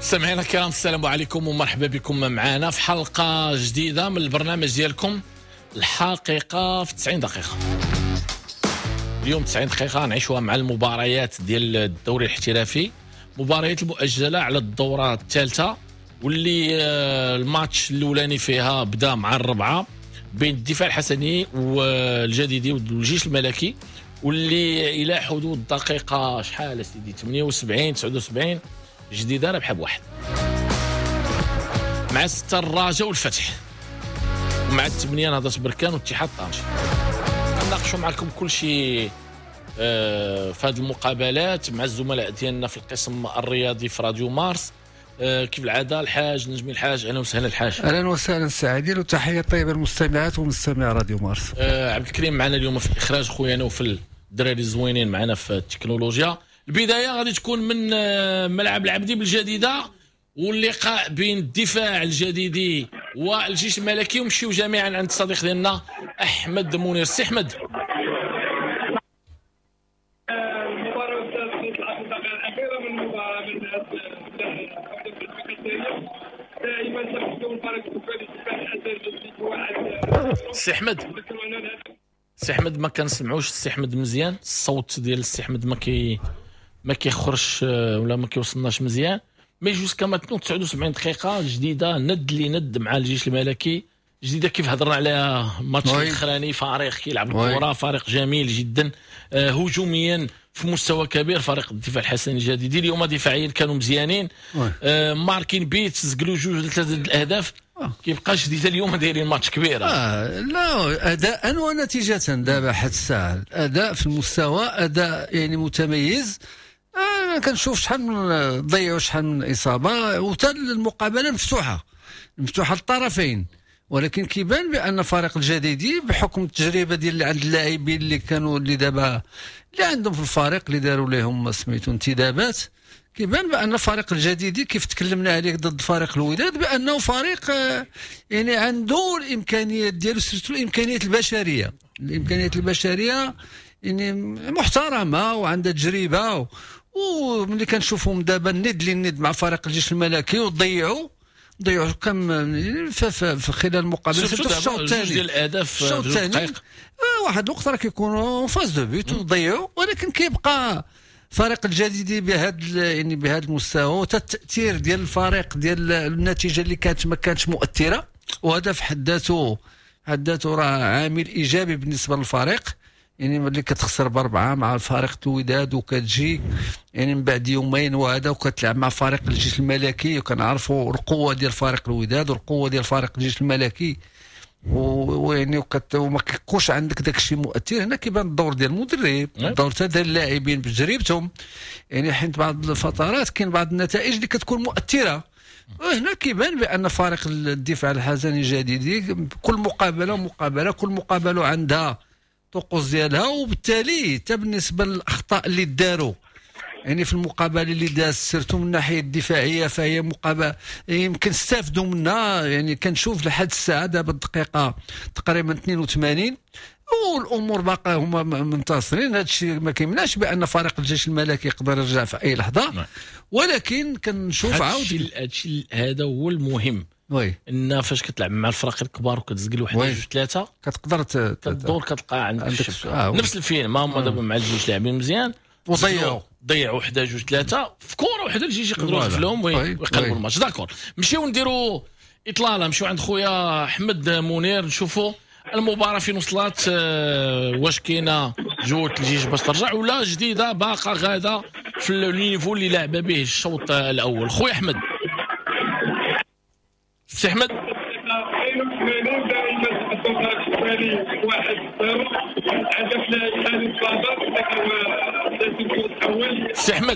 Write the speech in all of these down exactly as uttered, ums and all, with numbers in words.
مستمعينا الكرام السلام عليكم ومرحبا بكم معنا في حلقة جديدة من البرنامج ديالكم الحقيقة في تسعين دقيقة. اليوم تسعين دقيقة نعيشوها مع المباريات ديال الدوري الاحترافي، مباريات المؤجلة على الدورة الثالثة، واللي الماتش الأولاني فيها بدا مع الربعة بين الدفاع الحسني والجديدي والجيش الملكي، واللي إلى حدود الدقيقة شحال سيدي ثمانية وسبعين تسعة وسبعين جديدة ربحة بواحد، مع ستة الرجاء والفتح، ومع الثمانية نهضة بركان واتحاد طنجة. نناقشوا معكم كل شيء آه في هذه المقابلات مع الزملاء ديالنا في القسم الرياضي في راديو مارس. آه كيف العاده الحاج نجمي الحاج، اهلا وسهلا الحاج. اهلا وسهلا سعيدين وتحيه طيبه للمستمعات ومستمعي راديو مارس. آه عبد الكريم معنا اليوم في الاخراج، خويا نوفل الدراري الزوينين معنا في التكنولوجيا. البدايه غادي تكون من آه ملعب العبدي بالجديده، واللقاء بين الدفاع الجديدي والجيش الملكي، ومشيو جميعا عند الصديق ديالنا احمد منير. سي احمد. سي احمد سي احمد ما كنسمعوش السي احمد مزيان، الصوت ديال السي احمد ما كي ما كيخرجش ولا ما كيوصلناش مزيان. مي جوسكا ماتنو تسعة وسبعين دقيقه جديده، ند لي ند مع الجيش الملكي جديده، كيف هضرنا عليها الماتش الاخراني، فريق كيلعب الكره، فريق جميل جدا آه هجوميا في مستوى كبير، فريق الدفاع الحسني الجديدي. اليوم دفاعيا كانوا مزيانين، آه ماركين بيت سجلوا جوج ثلاثه الاهداف، كيبقاش جديده اليوم دايرين ماتش كبير. آه لا اداء ونتيجه دابا حتى الساعه اداء في المستوى، اداء يعني متميز. آه كنشوف شحال من ضيعوا، شحال من اصابه، وتا المقابله مفتوحه مفتوحه الطرفين، ولكن كيبان بان فريق الجديدي بحكم التجربه ديال اللي عند اللاعبين اللي كانوا اللي دابا اللي عندهم في الفريق اللي داروا لهم سميتو انتدابات، كيبان بان فريق الجديدي كيف تكلمنا عليه ضد فريق الوداد بانه فريق يعني عنده الامكانيات ديالو، سيرتو الامكانيات البشريه الامكانيات البشريه يعني محترمه وعندها تجربه، وملي كنشوفهم دابا الند للند مع فريق الجيش الملكي وضيعوا ضيعوا كم في خلال المقابله في الشوط الثاني ديال الاهداف. الشوط الثاني واحد الوقت راه كيكونوا فاز دو بيت وضيعوا، ولكن كيبقى فريق الجديدي بهذا يعني بهذا المستوى، والتاثير ديال الفريق ديال النتيجه اللي كانت ما كانتش مؤثره، وهذا في حد ذاته حد ذاته راه عامل ايجابي بالنسبه للفريق. يعني ملي كتخسر باربعه مع فريق الوداد وكتجي يعني من بعد يومين وهذا وكتلعب مع فريق الجيش الملكي، وكنعرفوا القوه ديال فريق الوداد والقوه ديال فريق الجيش الملكي، ويعني وكت وما كيكونش عندك داك الشيء مؤثر. هنا كيبان الدور ديال المدرب، الدور تاع ديال اللاعبين بتجربتهم، يعني حيت بعض الفترات كاين بعض النتائج اللي كتكون مؤثره. هنا كيبان بان فريق الدفاع الحسني الجديدي كل مقابله مقابله كل مقابله عندها طقوس ديالها، وبالتالي حتى بالنسبه للاخطاء اللي داروا يعني في المقابله اللي داز سيرتو من الناحيه الدفاعيه، فهي مقابله يمكن استافدوا منها. يعني كنشوف لحد الساعه دابا الدقيقه تقريبا اثنين وثمانين والامور باقا هما منتصرين. هذا الشيء ما كيمنعش بان فريق الجيش الملكي يقدر يرجع في اي لحظه، ولكن كنشوف عاود هادشي هذا هو المهم. وي ان فاش كتلعب مع الفرق الكبار وكتسجل واحد جوج ثلاثه كتقدر كتدور كتلقى عندك الشبكه. آه نفس الفيلم هما دابا مع الجيش لاعبين مزيان وضيعوا ضيعوا وحده جوج ثلاثه في كره وحده الجيش يقدروا يقفلوهم ويقلبوا الماتش. داكور نمشيو نديروا اطلاله، نمشيو عند خويا احمد منير نشوفوا المباراه فين وصلت. آه واش كاينه جوه الجيش باش ترجع ولا جديده باقا غاده في النيفو اللي لعب به الشوط الاول؟ خويا احمد. سي احمد. سي احمد.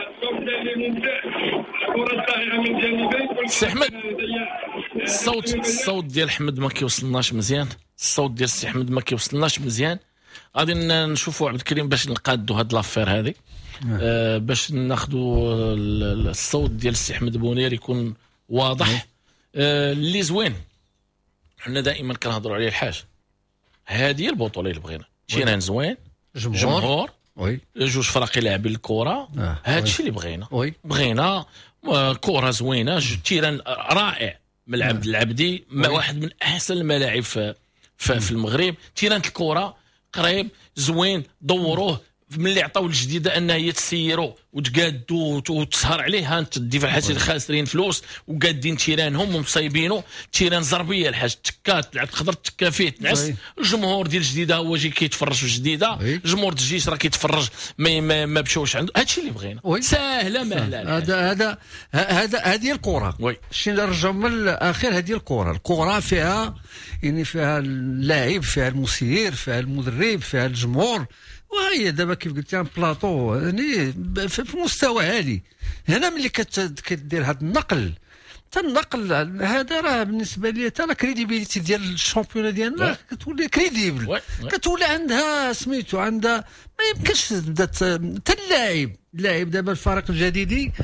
سي احمد الصوت الصوت ديال احمد ما كيوصلناش مزيان، الصوت ديال سي احمد ما كيوصلناش مزيان. غادي نشوفوا عبد الكريم باش نقادوا هاد لافير هذه، آه باش ناخذوا الصوت ديال سي احمد بونير يكون واضح. آه اللي زوين حنا دائما كنهضروا عليه الحاج، هذه البطوله اللي بغينا شيران زوين، جمهور, جمهور وي جوج فرق لاعبين الكره. آه. هذا الشيء اللي بغينا وي بغينا آه، كره زوينه، تيران رائع، ملعب آه. العبدي ما وي. واحد من احسن الملاعب في, في, في المغرب. تيران الكره قريب زوين، دوروه ملي عطاو الجديده انها هي تسيروا وتقادوا وتسهر عليه. ها انت الدفاع الحسين خاسرين فلوس وقادين تيرانهم ومصايبينه. تيران زربيه الحاج تكات لعب تقدر تكا فيه تنعس. وي. الجمهور ديال الجديده هو جاي كيتفرج في الجديده. وي. الجمهور ديال الجيش راه كيتفرج ما ما, ما مشاوش عنده. هادشي اللي بغينا. وي. ساهله ماهله. هذا هذا هذا هذه الكره. وي. شي نرجعوا من الاخير. هذه الكره الكره فيها يعني فيها اللاعب، فيها المسير، فيها المدرب، فيها الجمهور. وهي دابا كيف قلت لك بلاطو يعني في مستوى عالي. هنا ملي كدير هذا النقل، حتى النقل هذا راه بالنسبه لي حتى لا كريديبيليتي ديال الشامبيون ديالنا كتولي كريديبل، كتولي عندها سميتو عندها ما يمكنش تبدا حتى اللاعب اللاعب دابا الفريق الجديدي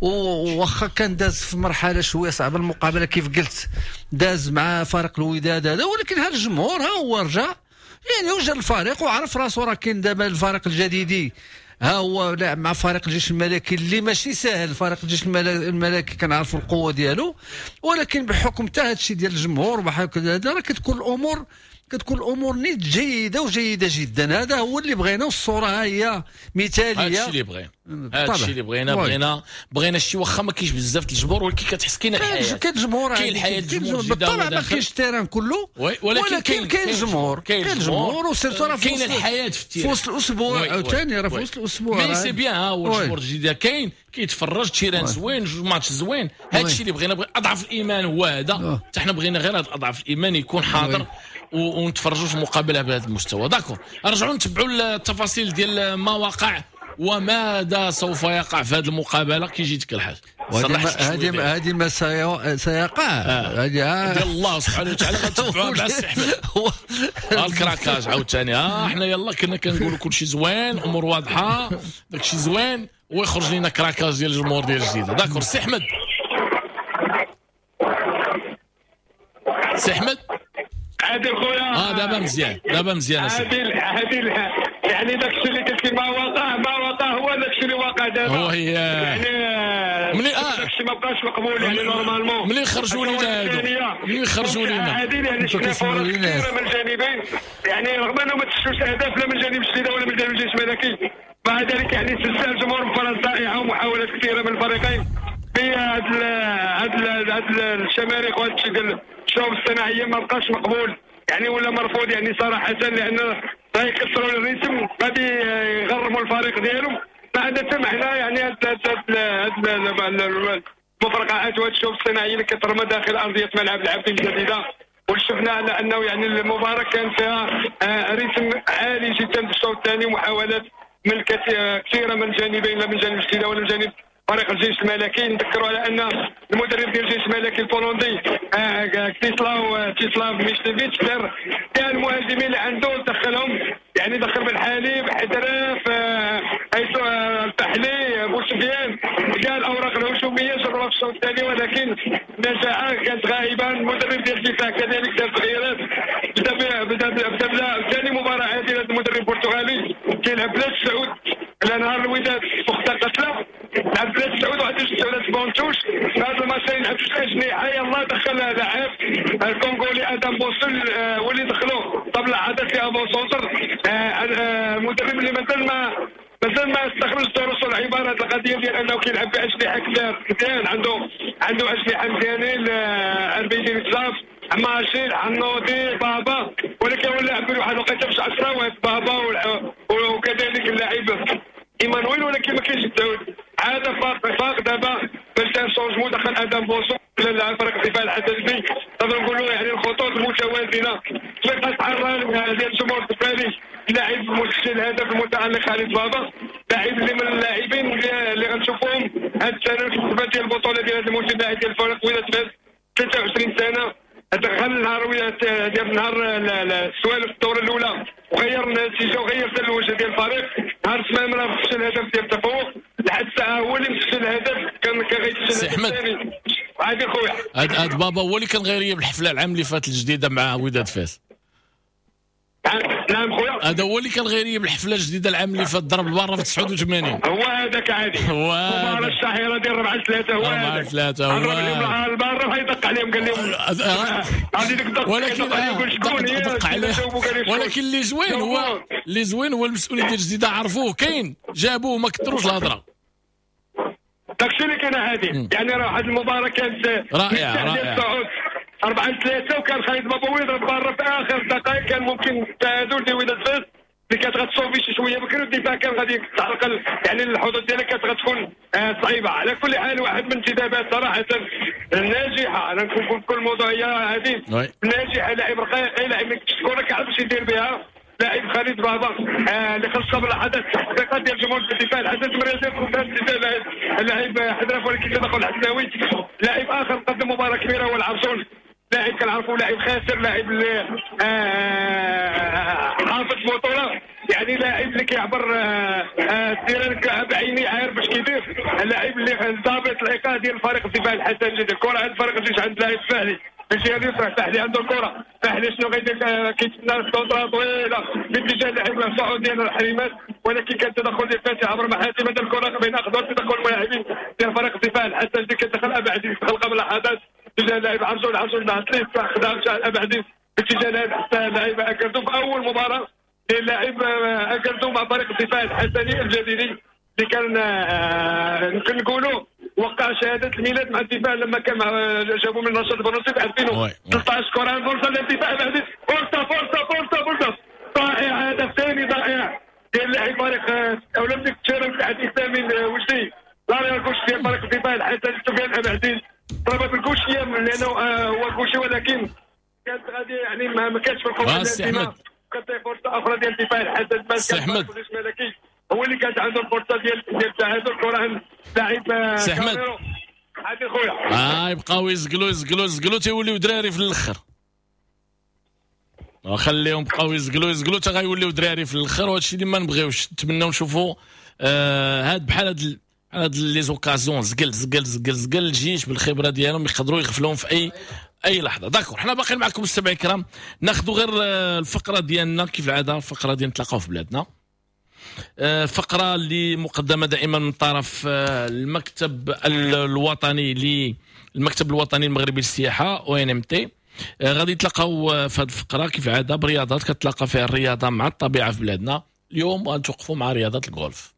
وواخا كان داز في مرحله شويه صعبه المقابله كيف قلت داز مع فريق الوداد هذا، ولكن هذا الجمهور ها هو رجع يعني وجه الفريق وعرف راسو راه كاين دابا الفريق الجديدي ها هو لاعب مع فريق الجيش الملكي اللي ماشي ساهل. فريق الجيش الملكي كنعرفوا القوه ديالو، ولكن بحكم حتى هذا الشيء ديال الجمهور بحكم هذا راه كتكون الامور كتكون الامور نيت جيده وجيده جدا. هذا هو اللي بغينا والصوره ها هي مثاليه. هذا الشيء اللي بغينا هذا الشيء اللي بغينا بغينا بغينا شي واخا ما كاينش بزاف الجمهور، ولكن كتحس كاين الحياه كاين الجمهور كاين الحياه الجمهور بالطبع ما كاينش التيران كله، ولكن كاين كاين الجمهور كاين الجمهور وسيرتو راه كاين الحياه في التيران في وسط الاسبوع عاوتاني راه في وسط الاسبوع مي سي بيان. ها هو الجمهور الجديد كاين كيتفرج تيران زوين جوج ماتش زوين. هذا الشيء اللي بغينا. اضعف الايمان هو هذا، حتى حنا بغينا غير هذا اضعف الايمان يكون حاضر ونتفرجوا في مقابله بهذا المستوى. داكور نرجعوا نتبعوا التفاصيل ديال ما وقع وماذا سوف يقع في هذه المقابله. كيجيك الحاج هذه هذه ما سيقع هذه ديال الله سبحانه وتعالى غنتبعوها مع السي احمد. الكراكاج عاوتاني ها احنا يلا كنا كنقولوا كل شيء زوين امور واضحه داك شيء زوين ويخرج لنا كراكاج ديال الجمهور ديال الجديده. داكور السي احمد السي احمد عادل خويا. اه دابا مزيان دابا مزيان عادل عادل يعني داك الشيء اللي قلتي ما وقع ما وقع هو داك الشيء اللي واقع دابا. هو هي يعني ملي اه داك الشيء ما بقاش مقبول يعني نورمالمون ملي خرجوا لينا هادو ملي خرجوا لينا عادل يعني شفنا فرص كثيره من الجانبين يعني رغم انه ما تشوفش اهداف لا من جانب الجديده ولا من جانب الجيش الملكي. مع ذلك يعني سلسله الجمهور مباراه رائعه ومحاولات كثيره من الفريقين في هاد هاد هاد الشماريخ وهذا الشيء ديال الشوب الصناعيه ما بقاش مقبول يعني ولا مرفوض يعني صراحه، لان راه يكسروا الريتم غادي يغرموا الفريق ديالهم. بعد سمعنا يعني هاد المفرقعات وهاد الشوب الصناعيه اللي كترمى داخل ارضيه ملعب العبد الجديده، وشفنا على انه يعني المباراه كان فيها ريتم عالي جدا في الشوط الثاني ومحاولات من كثيره من الجانبين لا من جانب الجديده ولا من جانب فريق الجيش الملكي. نذكروا على ان المدرب ديال الجيش الملكي البولندي كتيسلاو تيسلاف ميشليفيتش دار كاع المهاجمين اللي عنده دخلهم يعني دخل بالحليب حدراف حيث الفحلي بوسفيان كاع الاوراق الهجوميه جربها في الشوط الثاني، ولكن النجاعه كانت غائبه. المدرب ديال الدفاع كذلك دار تغييرات بدا بدا بدا ثاني مباراه عادله. المدرب البرتغالي كيلعب بلا سعود على نهار الوداد وقتا قتله لعب بلا سعود وعاد سعود بونتوش. في هذا الماتش لعب جوج اجنحه يلاه دخل لاعب الكونغولي ادم بوسل هو اللي دخلوا طبل عدد في ابو سونتر. المدرب اللي مازال ما مازال ما استخرج دروس العباره هذه القضيه ديال انه كيلعب باجنحه كثار مزيان عنده عنده اجنحه مزيانين البيدي بزاف ماشي عنودي بابا، ولكن هو اللاعب في واحد الوقيته باش عشرة بابا وكذلك اللاعب ايمانويل، ولكن ما كاينش التعود. هذا فاق فاق دابا باش دار شونجمون دخل ادم بوسو لاعب فريق الدفاع الحدثي. نقدر نقولوا يعني الخطوط المتوازنه طريقه التحرر ديال الجمهور الدفاعي. لاعب مسجل الهدف المتالق خالد بابا لاعب اللي من اللاعبين اللي غنشوفوهم هذا السنه في ديال البطوله ديال هذا الموسم لاعب ديال الفريق ولات فاز ثلاثة وعشرين سنه. دخل نهار ديال نهار السوالف في الدوره الاولى وغير النتيجه وغير حتى الوجه ديال الفريق. نهار تمام راه مسجل الهدف ديال التفوق لحد الساعه هو اللي مسجل الهدف كان كيغيسجل الهدف الثاني. عادي خويا هاد هاد بابا هو اللي كان غير بالحفله العام اللي فات الجديده مع وداد فاس. نعم خويا. هذا هو اللي كان غريب الحفله الجديده العام اللي فات ضرب البره في تسعة وثمانين. هو هذاك عادي. هو المباراه الشهيره ديال أربعة ثلاثة هو هذاك. أربعة ثلاثة هو. البار يدق عليهم قال لهم عندي ديك الدق. ولكن دق عليه. ولكن اللي زوين هو اللي زوين هو المسؤولين ديال الجديده عرفوه كاين جابوه ما كثروش الهضره. داكشي اللي كان عادي. يعني راه واحد المباراه كانت رائعه رائعه. أربعة ثلاثة وكان خالد بابوي يضرب برا في اخر الدقائق كان ممكن التعادل ديال ولاد فاس اللي كانت غتصوفي شي شويه بكري والدفاع كان غادي يتعرقل يعني الحدود ديالها كانت غتكون صعيبه. على كل حال واحد من الانتدابات صراحه ناجحه. انا نكون بكل موضوعيه هذه ناجحه. لاعب رقيق لاعب الكره كيعرف اش يدير بها. لاعب خالد بابا آه اللي خاص قبل الحدث الثقه ديال جمهور الدفاع الحدث مريض اللاعب حذرف ولكن تدخل حساوي. لاعب اخر قدم مباراه كبيره هو العرسون. لاعب كنعرفوا لاعب خاسر لاعب اللي آه حافظ بطوله يعني لاعب اللي كيعبر التيران بعينيه عارف باش كيدير. اللاعب اللي ضابط الايقاع ديال الفريق الدفاع الحسن جدا. الكره عند الفريق الجيش عند لاعب فهلي الجهه اليسرى فهلي عنده الكره. فهلي شنو غيدير كيتسنى الكونترا طويله باتجاه اللاعب السعودي ديال الحريمات ولكن كان تدخل ديال فاتح عبر محاسم هذا الكره بين اخضر تدخل الملاعبين ديال فريق الدفاع الحسن اللي كتدخل ابعد يدخل قبل لحظات اتجاه اللاعب عرجون عرجون دخلت خدام مشى الابعدي باتجاه اللاعب حتى اللاعب اكردو في اول مباراه ديال اللاعب اكردو مع فريق الدفاع الحسني الجديدي اللي كان يمكن نقولوا وقع شهاده الميلاد مع الدفاع لما كان جابوا من النشاط البرنسي في ألفين وثلاثة عشر. كره فرصه للدفاع بعد فرصه فرصه فرصه فرصه ضائع. هدف ثاني ضائع ديال اللاعب فريق اولا بدك تشارك في حديث ثاني وجدي لا يركوش ديال فريق الدفاع الحسني سفيان ابعدين ضربه بالكوشيه لانه هو الكوشي ولكن كانت غادي يعني ما كانش في القوه ديالها. كانت فرصه اخرى ديال الدفاع الحسن ماسك الملكي هو اللي كانت عنده الفرصه ديال ديال التعادل. كره لاعب سي احمد عادي خويا اه يبقاو يزقلوا يزقلوا يزقلوا تيوليو دراري في الاخر. خليهم بقاو يزقلوا يزقلوا حتى غيوليو دراري في الاخر. وهذا الشيء اللي ما نبغيوش. نتمناو نشوفوا آه هاد بحال هاد هاد لي زوكازيون زقل زقل زقل زقل الجيش بالخبره ديالهم يقدروا يغفلوهم في اي اي لحظه. داكور حنا باقيين معكم مستمعين الكرام. ناخذوا غير الفقره ديالنا كيف العاده الفقره ديال نتلاقاو في بلادنا. فقره اللي مقدمه دائما من طرف المكتب الوطني للمكتب الوطني المغربي للسياحه او ان ام تي. غادي نتلاقاو في هذه الفقره كيف العاده برياضات كتلاقى فيها الرياضه مع الطبيعه في بلادنا. اليوم غنتوقفوا مع رياضه الجولف.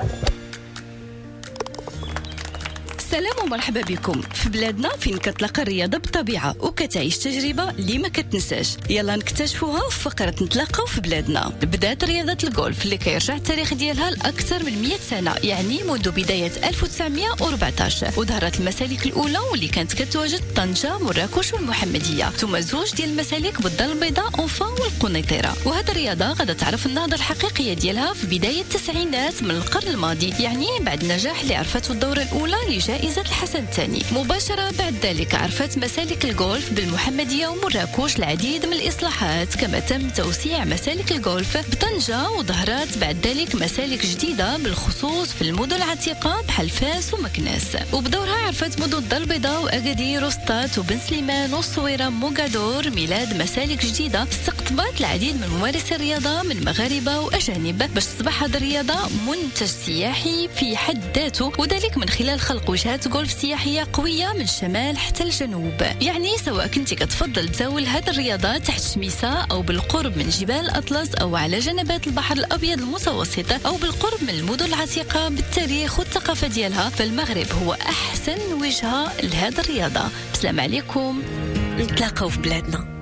سلام ومرحبا بكم في بلادنا فين كتلاقى الرياضه بالطبيعه وكتعيش تجربه اللي ما كتنساش. يلا نكتشفوها في فقره نتلاقاو في بلادنا. بدات رياضه الجولف اللي كيرجع التاريخ ديالها لاكثر من مئة سنه يعني منذ بدايه ألف وتسعمئة وأربعة عشر. وظهرت المسالك الاولى واللي كانت كتواجد طنجه مراكش والمحمديه ثم زوج ديال المسالك بالدار البيضاء اونفا والقنيطره. وهذه الرياضه غادا تعرف النهضه الحقيقيه ديالها في بدايه التسعينات من القرن الماضي يعني بعد النجاح اللي عرفته الدوره الاولى لجائزة جائزة الحسن الثاني. مباشرة بعد ذلك عرفت مسالك الجولف بالمحمدية ومراكش العديد من الإصلاحات كما تم توسيع مسالك الجولف بطنجة وظهرت بعد ذلك مسالك جديدة بالخصوص في المدن العتيقة بحال فاس ومكناس. وبدورها عرفت مدن الدار البيضاء وأكادير وسطات وبن سليمان والصويرة موغادور ميلاد مسالك جديدة استقطبت العديد من ممارسي الرياضة من مغاربة وأجانب باش تصبح هذه الرياضة منتج سياحي في حد ذاته وذلك من خلال خلق وجهات جولف سياحية قوية من الشمال حتى الجنوب. يعني سواء كنتي كتفضل تزاول هذه الرياضة تحت شميسة أو بالقرب من جبال الأطلس أو على جنبات البحر الأبيض المتوسط أو بالقرب من المدن العتيقة بالتاريخ والثقافة ديالها فالمغرب هو أحسن وجهة لهذه الرياضة. السلام عليكم نتلاقاو في بلادنا.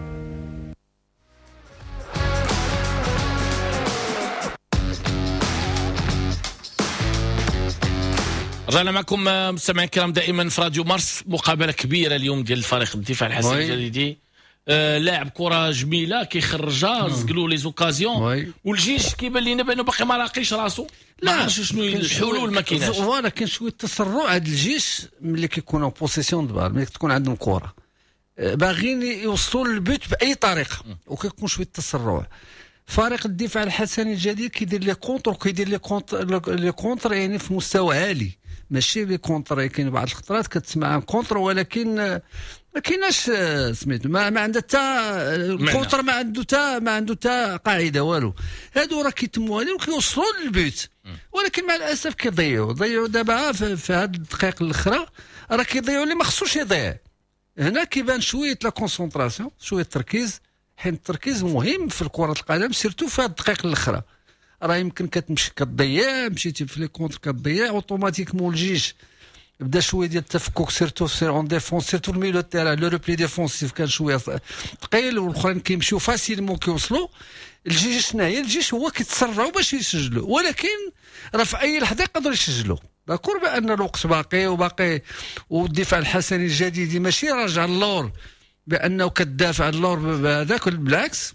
رجعنا معكم مستمعين الكرام دائما في راديو مارس. مقابله كبيره اليوم ديال الفريق الدفاع الحسن الجديدي. آه لاعب كره جميله كيخرجها زقلوا لي زوكازيون والجيش كيبان لينا بانه باقي ما لاقيش راسو. ما عرفتش شنو الحلول ما كايناش. فوالا كاين شويه تسرع هذا الجيش ملي كيكونوا بوسيسيون دبال ملي تكون عندهم كره باغيين يوصلوا للبيت باي طريقه وكيكون شويه تسرع. فريق الدفاع الحسني الجديد كيدير لي كونتر وكيدير لي كونتر لي كونتر يعني في مستوى عالي ماشي لي كونتر. كاين بعض الخطرات كتسمع كونتر ولكن ما كايناش سميت ما, ما عنده حتى الكونتر، ما عنده حتى ما عنده حتى قاعده والو. هادو راه كيتموا هذه وكيوصلوا للبيوت، ولكن مع الاسف كيضيعوا ضيعوا دابا في, في هاد الدقائق الاخرى راه كيضيعوا اللي ما خصوش يضيع. هنا كيبان شويه لا كونسونطراسيون، شويه التركيز، حيت التركيز مهم في كرة القدم سيرتو في هاد الدقائق الاخرى. راه يمكن كتمشي كتضيع، مشيتي في لي كونتر كتضيع اوتوماتيكمون الجيش بدا شويه ديال التفكك سيرتو سير اون ديفونس، سيرتو الميلو تاع لو ريبلي ديفونسيف كان شويه ثقيل، والاخرين كيمشيو فاسيلمون كيوصلوا. الجيش شنو هي؟ الجيش هو كيتسرعوا باش يسجلوا، ولكن راه في اي لحظه يقدروا يسجلوا. داكور بان الوقت باقي وباقي، والدفاع الحسني الجديد ماشي راجع اللور بانه كتدافع اللور بهذاك، بالعكس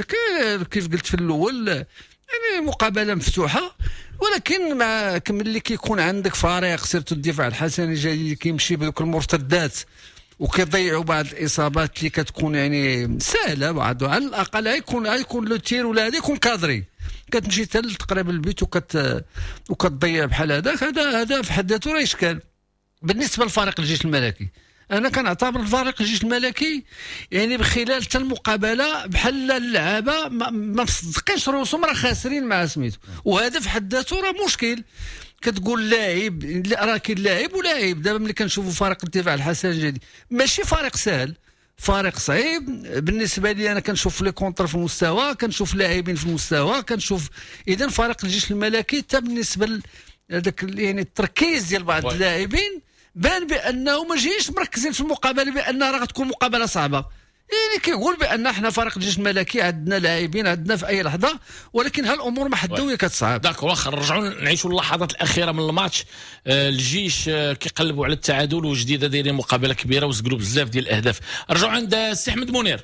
كيف قلت في الاول يعني مقابله مفتوحه. ولكن مع ملي كيكون عندك فريق سيرتو الدفاع الحسني الجديد كيمشي بدوك المرتدات وكيضيعوا بعض الاصابات اللي كتكون يعني سهله، بعض على الاقل يكون يكون لو تير ولا هذا يكون كادري، كتمشي حتى تقريبا البيت وكت وكتضيع بحال هذاك. هذا هذا في حد ذاته راه اشكال. بالنسبه لفريق الجيش الملكي، انا كنعتبر الفريق الجيش الملكي يعني بخلال حتى المقابله بحال اللعابه ما, ما مصدقينش رؤوسهم راه خاسرين مع سميتو، وهذا في حد ذاته راه مشكل. كتقول لاعب راه كاين لاعب ولاعب. دابا ملي كنشوفوا فريق الدفاع الحسن الجديد ماشي فريق سهل، فريق صعيب بالنسبه لي. انا كنشوف لي كونتر في المستوى، كنشوف لاعبين في المستوى، كنشوف اذا فريق الجيش الملكي حتى بالنسبه لهذاك يعني التركيز ديال بعض اللاعبين بان بانه ما جايش مركزين في المقابله، بانها راه غتكون مقابله صعبه. يعني كيقول بان احنا فريق الجيش الملكي عندنا لاعبين عندنا في اي لحظه، ولكن هالامور ما حدويه كتصعب. داك واخا نرجعوا نعيشوا اللحظات الاخيره من الماتش. آه الجيش آه كيقلبوا على التعادل، وجديده دايرين مقابله كبيره وسجلوا بزاف ديال الاهداف. رجعوا عند السي احمد منير.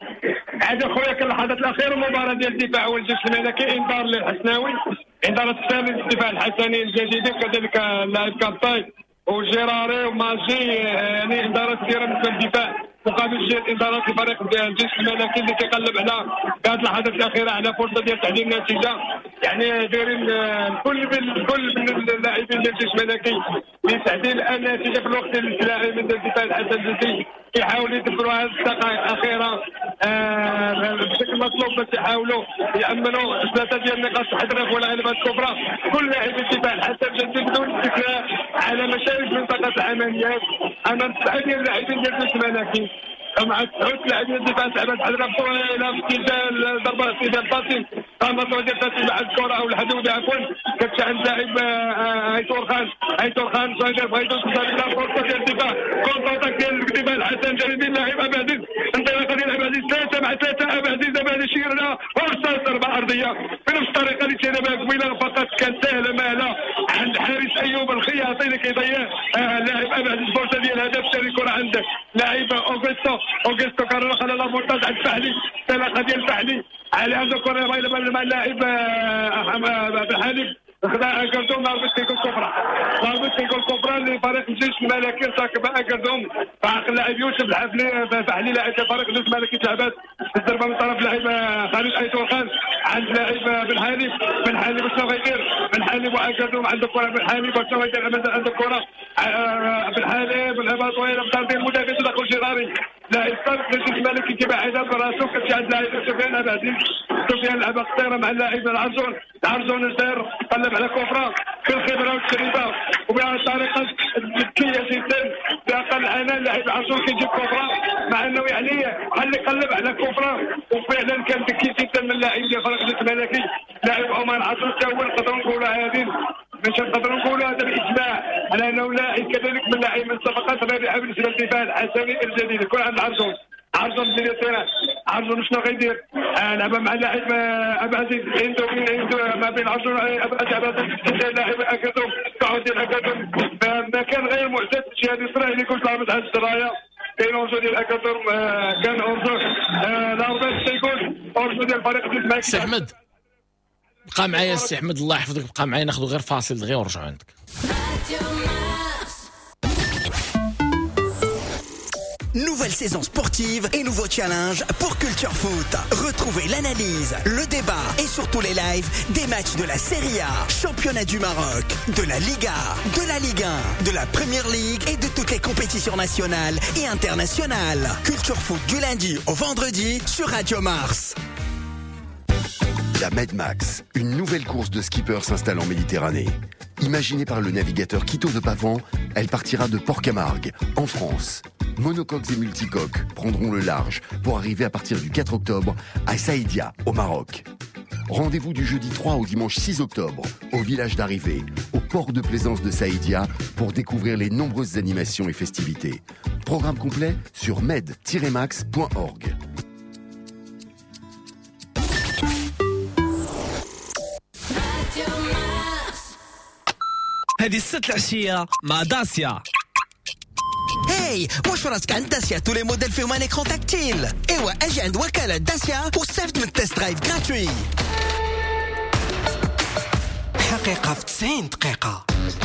عاد اخويا كان اللحظات الاخيره المباراه ديال الدفاع والجيش الملكي، انذار للحسناوي، انذار الثاني للدفاع الحسني الجديد، وكذلك اللاعب كابتاي وجيراري وماجي، يعني انذارات كثيره من الدفاع مقابل جهه انذارات الفريق ديال الجيش الملكي اللي كيقلب على هذه اللحظات الاخيره على فرصه ديال تعديل النتيجه. يعني دايرين الكل بالكل من اللاعبين ديال الجيش الملكي لتعديل النتيجه في الوقت اللي اللاعبين ديال الدفاع الحسن كيحاولوا يدبروا هذه الدقائق الاخيره بشكل مطلوب باش يحاولوا يامنوا ثلاثه ديال النقاط في حضرتك والغلبات الكبرى. كل لاعبي الدفاع الحسن جدد بدون استثناء على مشارف منطقه العمليات امام تسعه ديال اللاعبين ديال الجيش الملكي، مع تسعه لاعبين الدفاع تعبت حضرتك الى اتجاه الضربه ديال الباطن، قامت ديال الباطن مع الكره او الحدود عفوا كتشعل عند لاعب ايتور خان ايتور خان صاير بغيتو تصل فرصه ديال الدفاع كونتر ديال الدفاع الحسن جليل اللاعب ابو عزيز، انطلاقه ديال ابو عزيز ثلاثه مع ثلاثه ابو عزيز ابو شيرنا فرصه ضربه ارضيه بنفس الطريقه اللي كان بها قبيله، فقط كانت سهله مهله عند حارس ايوب الخياطي اللي كيضيع اللاعب ابو عزيز فرصه ديال الهدف ثاني. الكره عند لاعب اوغستو اوغستو كان خلى لا مونتاج عند فحلي، انطلاقه ديال فحلي على هذا الكره مع اللاعب بالحالي خدا اكردوم ضربت كيكون كفره ضربت كيكون كفره لفريق الجيش الملكي ارتكب اكردوم فعق اللاعب يوسف الحفلي فحلي لاعب فريق الجيش الملكي تلعبات الضربه من طرف لاعب خالد ايتور خان عند لاعب بن حالي بن حالي باش غيدير بن حالي واكردوم عند الكره بن حالي باش غيدير عند الكره بن حالي بالهبه طويله بطرد المدافع تدخل جيراري لاعب فريق الجيش الملكي كيبعد براسو كتشي عند لاعب سفيان ابو عزيز سفيان لعبه قصيره مع اللاعب العرجون العرجون سير قلب على كفره في الخبره والتجربه وبهذه الطريقه الذكيه جدا باقل عناء اللاعب العرجون كيجيب كفره مع انه يعني خلي قلب على كفره وفعلا كان ذكي جدا من اللاعب ديال فريق الجيش الملكي لاعب عمر عرجون حتى هو نقدروا نقولوا هذه باش نقدروا نقولوا هذا بالاجماع على انه لاعب كذلك من اللاعب من الصفقات الرابحه بالنسبه للدفاع الحسني الجديد. يكون عند عرجون عرجون ديال التيران عرجون شنو غيدير؟ آه لعبه مع اللاعب ابو عزيز عنده عنده ما بين عرجون ابو عزيز اللاعب اكادوم تعود ديال اكادوم مكان غير معتاد الجهه اليسرى اللي كنت لعبت على السرايا كاين اورجو ديال اكادوم كان اورجو لعبه تيكون اورجو ديال فريق الملكي. سي احمد بقى معايا السي احمد الله يحفظك، بقى معايا ناخذ غير فاصل دغيا ونرجعوا عندك. Nouvelle saison sportive et nouveau challenge pour Culture Foot. Retrouvez l'analyse, le débat et surtout les lives des matchs de la Serie A, Championnat du Maroc, de la Liga, de la Ligue un, de la Premier League et de toutes les compétitions nationales et internationales. Culture Foot du lundi au vendredi sur Radio Mars. La Medmax, une nouvelle course de skippers s'installe en Méditerranée. Imaginée par le navigateur Quito de Pavan, elle partira de Port-Camargue, en France. Monocoques et multicoques prendront le large pour arriver à partir du quatre octobre à Saïdia, au Maroc. Rendez-vous du jeudi trois au dimanche six octobre, au village d'arrivée, au port de plaisance de Saïdia, pour découvrir les nombreuses animations et festivités. Programme complet sur med tiret max point org. هذه الست العشية مع داسيا. هاي واش راسك عند داسيا تو لي موديل فيهم ان اكرون تاكتيل. ايوا اجي عند وكالة داسيا واستفد من التست درايف غراتوي. حقيقة في تسعين دقيقة.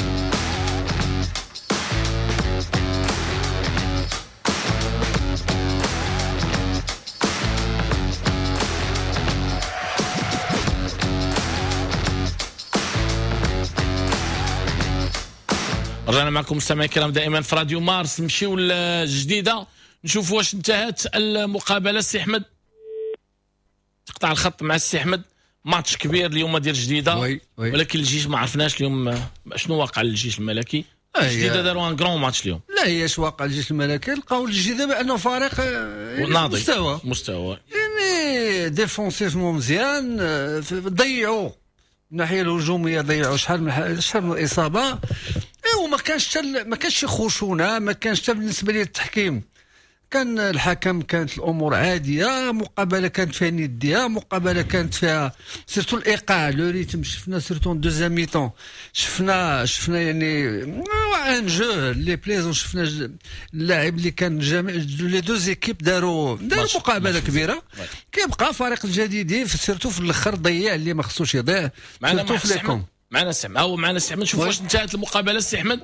رجعنا معكم مستمعي الكرام دائما في راديو مارس. نمشيو للجديده نشوفوا واش انتهت المقابله. السي احمد تقطع الخط مع السي احمد. ماتش كبير اليوم ديال جديده وي وي. ولكن الجيش ما عرفناش اليوم شنو واقع للجيش الملكي. جديده داروا ان كرون ماتش اليوم. لا هيش واقع الجيش الملكي لقاو الجديده بانه فريق ناضي مستوى مستوى يعني ديفونسيفمون مزيان. ضيعوا الناحيه الهجوميه ضيعوا شحال من شحال من اصابه. وما كانش ما كانش خشونه ما كانش بالنسبه لي التحكيم. كان الحكم كانت الامور عاديه. مقابله كانت فيها نديه. مقابله كانت فيها سيرتو الايقاع لو ريتم. شفنا سيرتو دوزيام ميطون شفنا شفنا يعني ان جو لي بليزون. شفنا اللاعب اللي كان جامع لي دو زيكيب داروا داروا مقابله كبيره. كيبقى فريق الجديدي سيرتو في الاخر ضيع اللي ما خصوش يضيع سيرتو في ليكم. معنا سي احمد هو معنا سي احمد. نشوف واش انتهت المقابله. سي احمد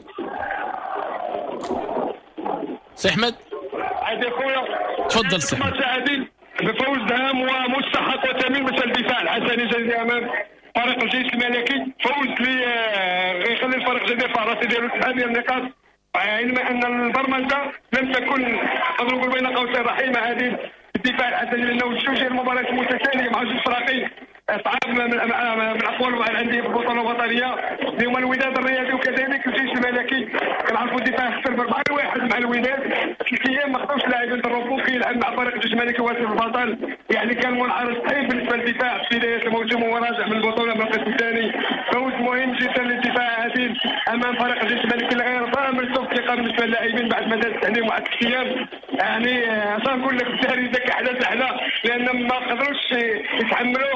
سي احمد عادي خويا تفضل سي احمد. عادل بفوز هام ومستحق وثمين مثل الدفاع الحسني جديد امام فريق الجيش الملكي. فوز اللي غيخلي الفريق الجديد في راسه ديالو ثمانية نقاط. علما ان البرمجه لم تكن نقول بين قوسين رحيمه هذه الدفاع الحسني لانه جوج المباريات المتتاليه مع جوج فراقين صعب من من اقوال الانديه في البطوله الوطنيه اليوم الوداد الرياضي وكذلك الجيش الملكي. كنعرفوا الدفاع خسر بأربعة واحد مع الوداد. ثلاث ايام ما خدوش لاعبين الركوب كيلعب مع فريق الجيش الملكي واسف البطل. يعني كان منعرض صعيب بالنسبه للدفاع في بدايه الموسم وراجع من البطوله من القسم الثاني. فوز مهم جدا للدفاع عادل امام فريق الجيش الملكي اللي غير ضامن الثقه بالنسبه للاعبين بعد مدى التعليم واحد الايام. يعني عشان نقول لك الداري ذاك احدى الاحلى لان ما قدروش يتحملوا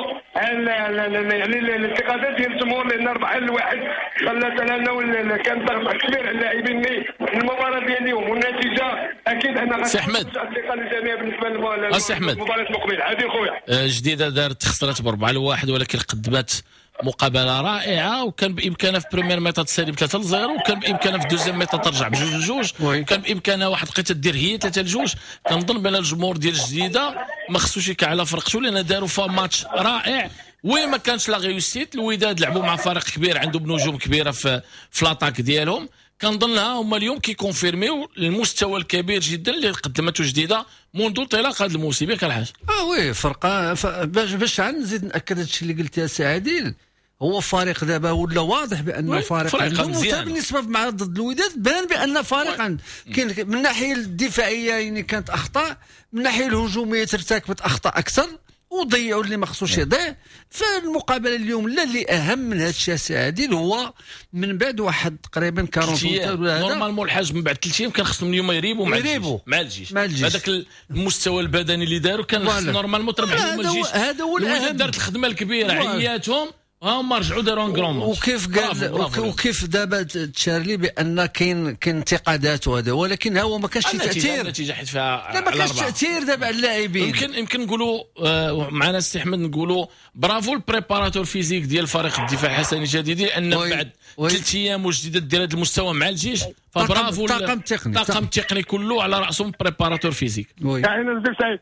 يعني الانتقادات ديال الجمهور لان أربعة لواحد خلات لنا كان ضغط كبير على اللاعبين. المباراه ديال اليوم والنتيجه اكيد انا سي احمد الثقه للجميع بالنسبه للمباراه المقبله. عادي خويا جديده دارت خسرت بأربعة لواحد ولكن قدمت مقابله رائعه وكان بامكانها في بريمير ميطا تسالي ثلاثة لصفر وكان بامكانها في دوزيام ميطا ترجع بجوج لجوج وكان بامكانها واحد القيته دير هي ثلاثة لجوج. كنظن بان الجمهور ديال الجديده ما خصوش يكع على فرقته لان داروا فيها ماتش رائع وين ما كانش لا ريوسيت. الوداد لعبوا مع فريق كبير عنده بنجوم كبيره في في لاطاك ديالهم. كنظنها هما اليوم كيكونفيرميو المستوى الكبير جدا اللي قدمته جديده منذ انطلاق هذا الموسم. ياك الحاج اه وي فرقه باش باش نزيد ناكد هادشي اللي قلت يا سي عادل. هو فريق دابا ولا واضح بانه فريق عنده بالنسبه مع ضد الوداد بان بان فريق عنده كاين من الناحيه الدفاعيه يعني كانت اخطاء من الناحيه الهجوميه ارتكبت اخطاء اكثر وضيعوا اللي ما خصوش يضيع. فالمقابله اليوم لا اللي اهم من هذا الشيء سي عادل هو من بعد واحد تقريبا أربعين ولا هذا نورمالمون الحاج من بعد ثلاث ايام كان خصهم اليوم يريبوا مع الجيش مع الجيش هذاك المستوى البدني اللي داروا كان خص نورمالمون تربح اليوم الجيش. هذا هو الاهم. دارت الخدمه الكبيره عياتهم هما رجعوا داروا كرون ماتش. وكيف قال وكيف دابا تشارلي بان كاين كاين انتقادات وهذا، ولكن هو ما كانش تاثير. النتيجه حيت فيها لا ما كانش تاثير دابا على اللاعبين. يمكن يمكن نقولوا آه معنا السي احمد نقولوا برافو البريباراتور فيزيك ديال فريق الدفاع حسن الجديدي، لان بعد ثلاث ايام وجديدات ديال هذا المستوى مع الجيش، فبرافو الطاقم التقني الطاقم التقني كله على راسهم بريباراتور فيزيك. يعني نزل سعيد.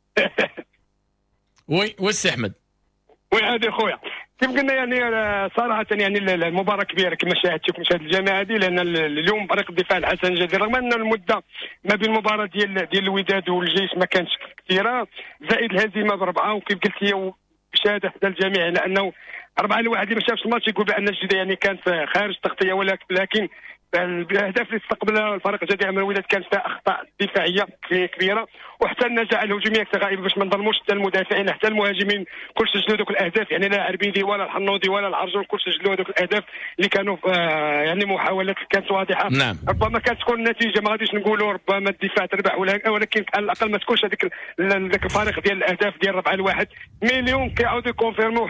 وي وي السي احمد. وي هذه خويا كيف قلنا يعني صراحه يعني المباراه كبيره كما شاهدتوا مشاهد الجماعه هذه، لان اليوم فريق الدفاع الحسن الجديدي رغم ان المده ما بين المباراه ديال ديال الوداد والجيش ما كانتش كثيره، زائد الهزيمه بربعه، وكيف قلت هي بشهاده حتى الجميع على انه أربعة لواحد اللي ما شافش الماتش يقول بان الجديدة يعني كانت خارج التغطيه، ولكن الاهداف اللي استقبلها الفريق الجديد من الوداد كانت فيها اخطاء دفاعيه كبيره، وحتى النجاح الهجوميه كانت غائبه باش ما نظلموش حتى المدافعين حتى المهاجمين كل سجلوا ذوك الاهداف، يعني لا عربيدي ولا الحنوضي ولا العرجون كل سجلوا ذوك الاهداف اللي كانوا آه يعني محاولات كانت واضحه. نعم. ربما كانت تكون النتيجه ما غاديش نقولوا ربما الدفاع تربح، ولكن على الاقل ما تكونش هذيك ذاك الفارق ديال الاهداف ديال أربعة لواحد. مليون كيعاودوا يكونفيرموا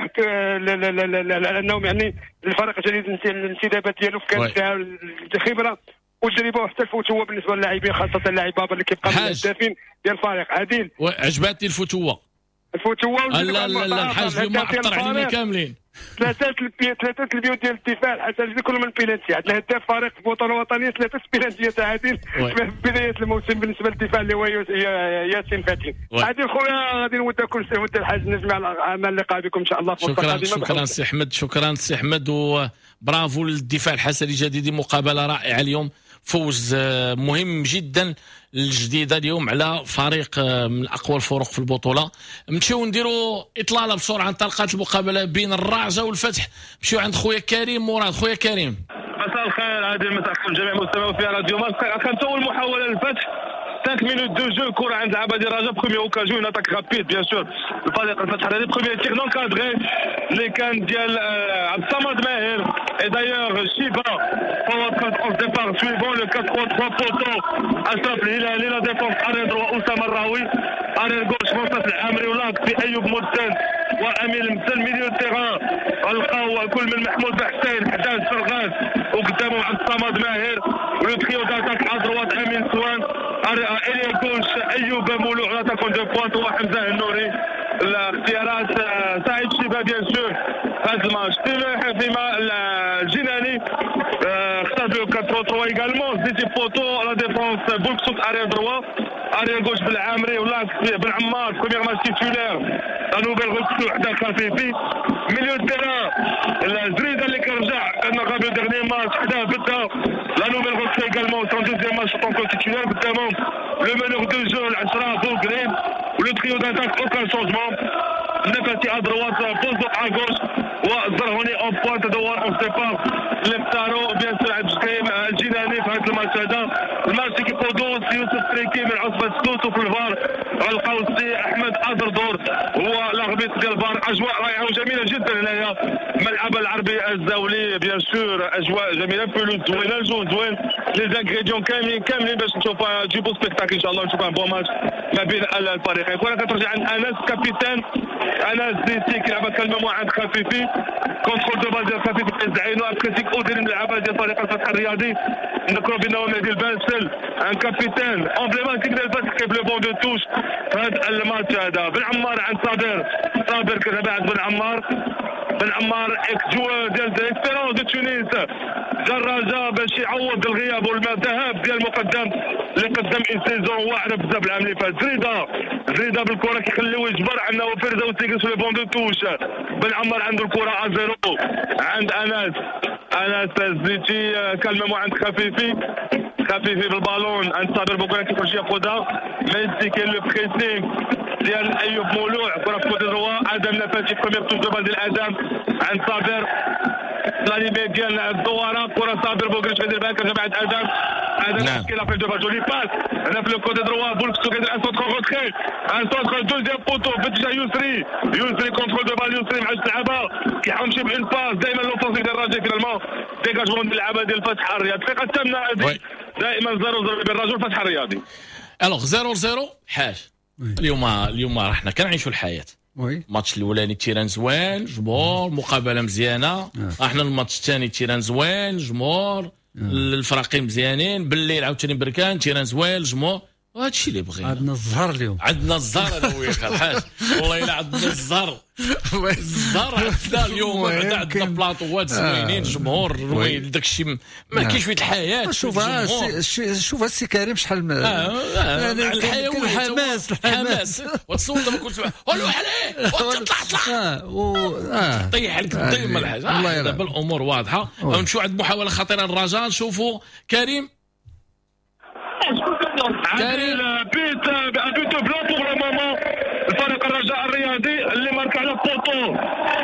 انهم يعني الفريق الجديد الانسدابات ديالو كانت فيها الخبره والتجربه وحتى الفتوه بالنسبه للاعبين، خاصه اللاعب بابا اللي كيبقى من الهدافين ديال الفريق. عادل عجباتني الفتوه الفتوه لا لا لا الحاج اليوم اثر علينا كاملين. ثلاثه ثلاثه البيوت ديال الدفاع الحسن كلهم من البيلانتي. عندنا هداف فريق في البطوله الوطنيه ثلاثه بيلانتيات عادل في بدايه الموسم بالنسبه للدفاع اللي هو ياسين فتحي. عادل خويا غادي نودع كل سنه ودع الحاج نجمع على اللقاء بكم ان شاء الله. شكرا شكرا سي احمد، شكرا سي احمد، وبرافو للدفاع الحسن الجديدي. مقابله رائعه اليوم، فوز مهم جدا الجديده اليوم على فريق من اقوى الفرق في البطوله. نمشيو نديروا اطلاله بسرعه عن طلقات المقابله بين الرعجه والفتح. نمشيو عند خويا كريم مراد. خويا كريم مساء الخير، هذه مساءكم جميع مستمعين في راديو ماسك. كانت اول محاوله للفتح خمسة minutes دو جو، كره عند لعابه ديال الرجاء، بروميير اوكازيون اتاك رابيد بيان سور الفريق الفتح الرياضي، بروميير تير نون كادري اللي كان ديال عبد الصمد ماهر اي دايوغ شيبا فوت اون ديبار سويفون لو أربعة ثلاثة ثلاثة بوتو اشرف الهلالي، لا ديفونس اري دروا اسامه الراوي، اري غوش منتصر العامري ولاك في ايوب مرسل وامين المسل. ميليو تيران لقاو كل من محمود بحسين حداد فرغاس وقدامهم عبد الصمد ماهر، ولو تريو داتاك ادروات امين سوان، إليا كوش أيوب مولوع على تكون دو بوانت وحمزة النوري. الاختيارات سعيد شيبا بيان سور هذا الماتش فيما الجناني اختار له أربعة ثلاثة ايغالمون زيتي فوتو لا ديفونس بولكسوك اريا دروا اريا غوش بالعامري ولا بن عمار بروميير ماتش تيتولير لا نوبل غوكسو حدا الخفيفي. ميليو تيران الزريده اللي كرجع كان غابي ديرني ماتش حدا بدا لا نوبل غوكسو ايغالمون ثلاثة ماتش طونكو تيتولير قدامهم لو meneur de jeu العشرة بوغرين ولو تريو داتاك اوكان شونجمون. نفاتي ادروات بوزو ا غوش والزرهوني اون بوانت دوار اون سيبار اللي اختاروا بيان سور عبد الكريم الجيلاني في هذا الماتش هذا. الماتش كيقودو سي يوسف تريكي من عصبه سكوت، وفي الفار غنلقاو السي احمد ادردور هو لاغبيط ديال الفار. اجواء رائعه وجميله جدا هنايا ملعب العربي الزاولي بيان سور، اجواء جميله فلوس زوينه الجو زوين لي زانغريديون كاملين كاملين باش نشوفوا جيبوا سبيكتاكل ان شاء الله، نشوفوا ان بون ماتش ما بين الفريقين. كره كترجع عند انس كابيتان انس زيتي كيلعب كلمه عند خفيفي كونترول دو بال ديال خفيفي كيزعينو ابريتيك اودير اللعابه ديال فريق الفتح الرياضي. نذكروا بانه مهدي الباسل ان كابيتان امبليماتيك ديال الفتح كيب لو بون دو توش هذا الماتش هذا. بن عمار عند صابر، صابر كتابع عند بن عمار، بن عمار اكس جوار ديال ديسبيرونس دو تونس جا الرجاء باش يعوض الغياب والذهاب ديال المقدم اللي قدم ان سيزون واعره بزاف العام اللي فات. زريده زريده بالكره كيخليو يجبر عندنا وفرزه وتيكس في بون دو توش. بن عمار عنده الكره ازيرو عند انس، انس زيتي كلمه عند خفيفي، خفيفي بالبالون عند صابر بوكره كيخرج ياخذها ميسي كاين لو بريسينغ ديال ايوب مولوع كره في كوتي دروا. ادم نفاتي بروميير توش دو بال ديال ادم عند صابر لانيمي ديال الدواره كره صابر بوكريش كيدير بها كتجمع عند ادم ادم كي لابيل دو فاجولي باس هنا في الكوتي دروا بولكسو كيدير ان سونتر روتري ان سونتر دوزيام بوتو باتجاه يسري يسري كونترول دو بال يسري مع اللعابه كيحاول بان باس دائما لوفونسيف ديال الرجاء فينالمون ديكاجمون ديال اللعابه ديال الفتح الرياضي. الدقيقه الثامنه هذه دائما صفر صفر بين الرجاء والفتح الرياضي. الوغ صفر صفر حاج اليوم اليوم رحنا كنعيشوا الحياه وي الماتش الاولاني تيران زوين جمهور مقابله مزيانه آه. احنا الماتش الثاني تيران زوين جمهور الفريقين مزيانين بالليل عاوتاني بركان تيران زوين جمهور وهذا الشيء اللي بغينا. عندنا الزهر اليوم عندنا الزهر انا وياك الحاج والله الا عندنا الزهر الزهر عندنا اليوم عندنا بلاطوات زوينين جمهور روين داك الشيء ما كاينش فيه الحياه. شوف شوف السي كريم شحال الحياه والحماس الحماس وتصور دابا كنت قولوا عليه وتطلع طلع طيح عليك الضيم الحاج. دابا الامور واضحه. نمشيو عند محاوله خطيره للرجاء نشوفوا كريم كريم بيت بيت بلان بور لو مومون الفريق الرجاء الرياضي اللي مارك على بوطو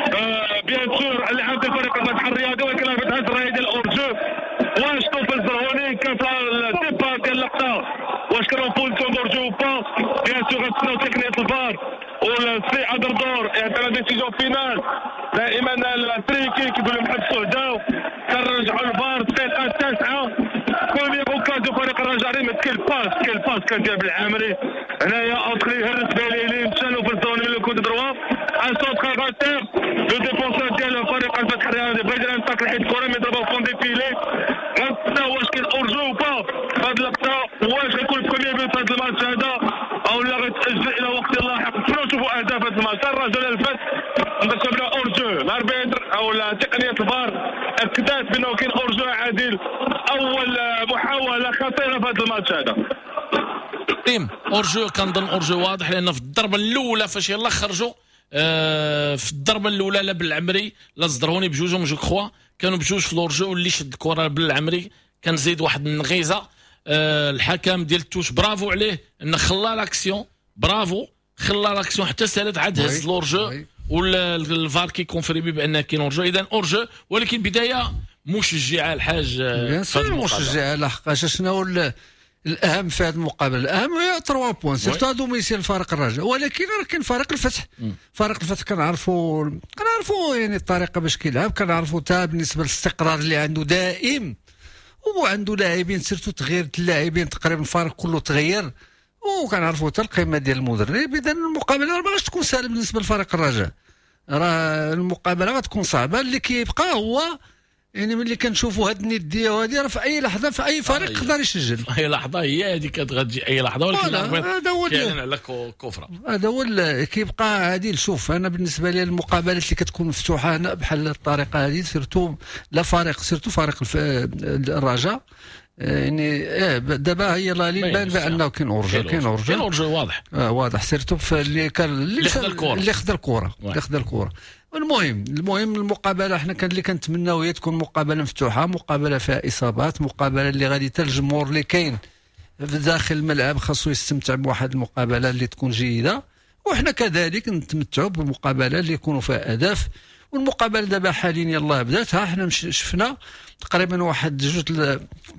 بيان سور اللي عند الفريق الفتح الرياضي ولكن الفتح الرياضي ديال اورجو واش طوف الزرهوني كان في الديبار ديال اللقطه واش كانوا بوزيسيون دورجو و با بيان سور غتسناو تقنيه الفار والسي ادر دور يعطينا ديسيجن فينال. دائما التريكي كيقول لهم حبسوا هداو كنرجعوا الفار الدقيقه التاسعه بروميير اوكازيون فريق الرجاء ريمت كاين باس كاين باس كان ديال بالعامري هنايا اونتري هرس باليلي مشاو في الزون اللي كنت دروا ان سونتر غاتير لو ديفونسور ديال فريق الفتح الرياضي بغى يدير انطاك لحيت الكره مي ضربوا فون دي فيلي غنستناو واش كاين اورجو و با في هذه اللقطه واش غيكون بروميير بيت في هذا الماتش هذا او لا غتاجل الى وقت لاحق. شنو نشوفوا اهداف هذا الماتش الرجل الفتح نذكر بلا اورجو الاربيتر او تقنيه الفار اكدت بانه كاين اورجو عادل. اول محاوله خطيره في هذا الماتش هذا تيم اورجو كنظن اورجو واضح لان في الضربه الاولى فاش يلاه خرجوا آه في الضربه الاولى لا بالعمري لا زدروني بجوجهم جو كخوا كانوا بجوج في الاورجو واللي شد الكره بالعمري كان زيد واحد النغيزه. آه الحكم ديال التوش برافو عليه انه خلى لاكسيون برافو خلى لاكسيون حتى سالت عاد هز الاورجو والفار كيكونفيرمي بان كاين اورجو. اذا اورجو ولكن بدايه مشجعه الحاج بيان سور مشجعه لحقاش شنو الاهم في هذه المقابله الاهم هي ثلاثة بوين سيرتو دوميسيل الفريق الرجاء ولكن راه كاين فريق الفتح فريق الفتح كنعرفوا كنعرفوا يعني الطريقه باش كيلعب كنعرفوا حتى بالنسبه للاستقرار اللي عنده دائم وعنده لاعبين سيرتو تغيير اللاعبين تقريبا الفريق كله تغير وكنعرفوا حتى القيمه ديال المدرب. اذا المقابله ما غاش تكون سهله بالنسبه للفريق الرجاء راه المقابله غتكون صعبه. اللي كيبقى هو يعني ملي كنشوفوا هاد النديه وهذه راه في اي لحظه في اي فريق يقدر يسجل في اي لحظه هي هذيك كتغادي اي لحظه ولكن هذا هو كاين على كفره هذا هو كيبقى عادي. شوف انا بالنسبه لي المقابلات اللي كتكون مفتوحه هنا بحال الطريقه هذه سيرتو لا فريق سيرتو فريق الرجاء يعني اه دابا هي لا لي بان بانه كاين اورجو كاين اورجو كاين اورجو واضح اه واضح سيرتو في اللي كان اللي خدا الكره اللي خدا الكره اللي خدا الكره. المهم المهم المقابله حنا كان اللي كنتمناو هي تكون مقابله مفتوحه مقابله فيها اصابات مقابله اللي غادي حتى الجمهور اللي كاين في داخل الملعب خاصو يستمتع بواحد المقابله اللي تكون جيده وحنا كذلك نتمتعوا بمقابله اللي يكونوا فيها اهداف. والمقابله دابا حاليا يلاه بدات ها حنا شفنا تقريبا واحد جوج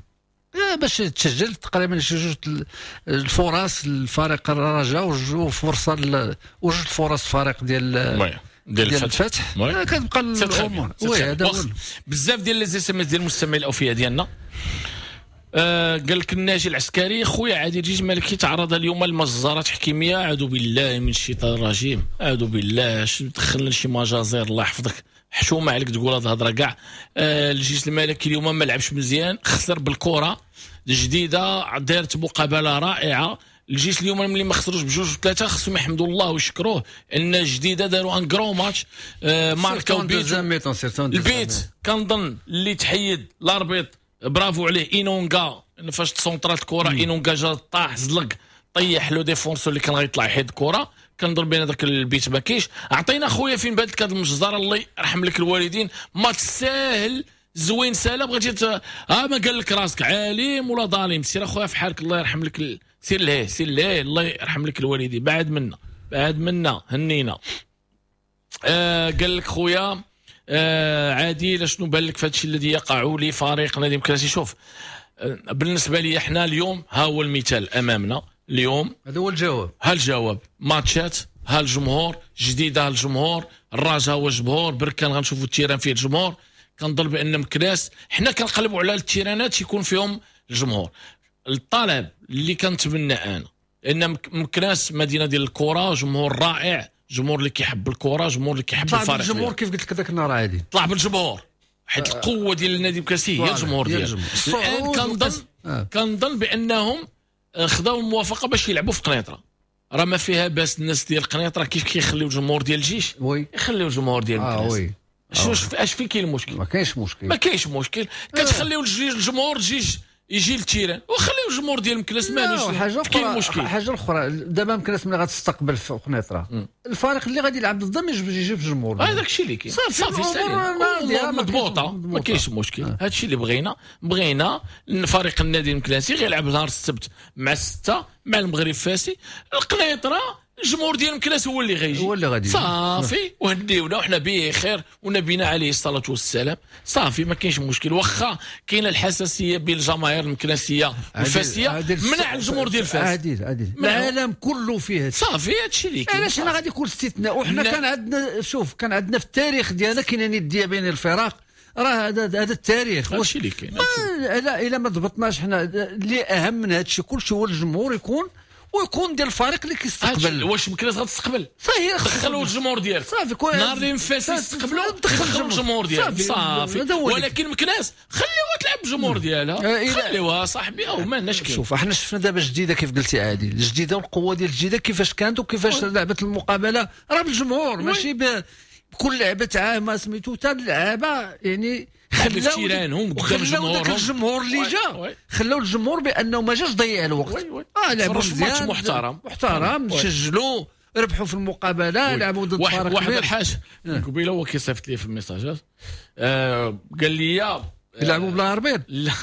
باش تسجل تقريبا شي جوج الفرص الفريق الرجاء وجوج فرصه وجوج الفرص الفريق ديال ديال الفتح كتبقى الامور وي هذا بزاف ديال لي اس ام اس ديال المستمعين الاوفياء ديالنا. آه قال لك الناجي العسكري خويا عادل جيج مالكي تعرض اليوم لمجزره تحكيميه اعوذ بالله من الشيطان الرجيم اعوذ بالله دخلنا لشي مجازر الله يحفظك حشومه عليك تقول هاد الهضره كاع. آه الجيش الملكي اليوم ما لعبش مزيان خسر بالكره الجديده دارت مقابله رائعه. الجيش اليوم ملي ما خسروش بجوج ثلاثه خصهم يحمدوا الله ويشكروه ان الجديده داروا ان كرو ماتش آه ماركاو بيت البيت كنظن اللي تحيد الاربيط برافو عليه اينونغا فاش تصونطرات الكره اينونغا جا طاح زلق طيح لو ديفونسور اللي كان غيطلع يحيد الكره كنظن بين هذاك البيت ما كاينش. عطينا خويا فين بانت هذه المجزره الله يرحم لك الوالدين ما تساهل زوين ساله بغيتي ها ما قال لك راسك عالم ولا ظالم سير اخويا في حالك الله يرحم لك ال... سير لهيه سير لهيه الله يرحم لك الوالدين بعد منا بعد منا هنينا. آه قال لك خويا آه عادي شنو بان لك في هذا الشيء الذي يقع لي فريق نادي مكراسي. شوف آه بالنسبه لي احنا اليوم ها هو المثال امامنا اليوم هذا هو الجواب ها الجواب ماتشات ها الجمهور جديده ها الجمهور الرجاء هو الجمهور بركان غنشوفوا التيران فيه الجمهور كنظن بان مكناس حنا كنقلبوا على التيرانات يكون فيهم الجمهور. الطلب اللي كنتمنى انا ان مكناس مدينه ديال الكره جمهور رائع الجمهور اللي كيحب الكره، الجمهور اللي كيحب طلع الفريق. بالجمهور كيف قلت لك ذاك النهار عادي، طلع بالجمهور حيت القوه ديال النادي الكاسي هي الجمهور ديالو. الان كنظن آه. كنظن بانهم خداو الموافقه باش يلعبوا في قنيطره. راه ما فيها باس الناس ديال قنيطره كيف كيخليو الجمهور ديال الجيش وي يخليو الجمهور ديال اه الكاس. وي شوف اش فين كاين المشكل؟ ما كاينش مشكل، ما كاينش مشكل. كتخليو الجمهور الجيش يجي للتيران وخليو الجمهور ديال مكلاس مالوش حاجه كاين اخرى. مشكل. حاجه اخرى دابا مكلاس ملي غتستقبل في قنيطره الفريق اللي غادي يلعب ضده ما يجيب الجمهور. هذاك الشيء اللي كاين صافي سالي مضبوطه ما كاينش مشكل. هذا الشيء اللي بغينا بغينا فريق النادي المكلاسي غيلعب نهار السبت مع الستة مع المغرب فاسي. القنيطره الجمهور ديال مكلاس هو اللي غيجي هو اللي غادي صافي وهديونا وحنا بخير ونبينا عليه الصلاه والسلام. صافي ما كاينش مشكل. واخا كاينه الحساسيه بين الجماهير المكلاسيه والفاسيه منع الجمهور ديال فاس عادل عادل العالم كله فيه صافي هذا الشيء اللي كاين. علاش هنا غادي يكون استثناء؟ وحنا كان عندنا شوف كان عندنا في التاريخ ديالنا كاينه نديه بين الفرق. راه هذا هذا التاريخ واش اللي كاين. لا الا ما ضبطناش حنا اللي اهم من هذا الشيء كلشي هو الجمهور يكون ويكون ديال الفريق اللي كيستقبل. واش مكلاس غتستقبل صحيح دخلوا الجمهور ديالك صافي نهار اللي نفاس يستقبلوا دخلوا الجمهور ديالك صافي. ولكن مكلاس خليوها تلعب الجمهور ديالها خليوها صاحبي او ما لناش كاين. شوف احنا شفنا دابا جديده كيف قلتي عادي الجديده والقوه ديال الجديده كيفاش كانت وكيفاش لعبت المقابله راه بالجمهور ماشي بكل لعبه عامه سميتو حتى اللعابه يعني خلاو تيرانهم قدام جمهورهم. الجمهور اللي جا خلاو الجمهور بانه ما جاش ضيع الوقت. اه لعبوا مزيان محترم محترم سجلوا ربحوا في المقابله لعبوا ضد فريق كبير. واحد الحاجه قبيله هو كيصيفط لي في الميساجات آه قال لي يلعبوا بلا اربيط. لا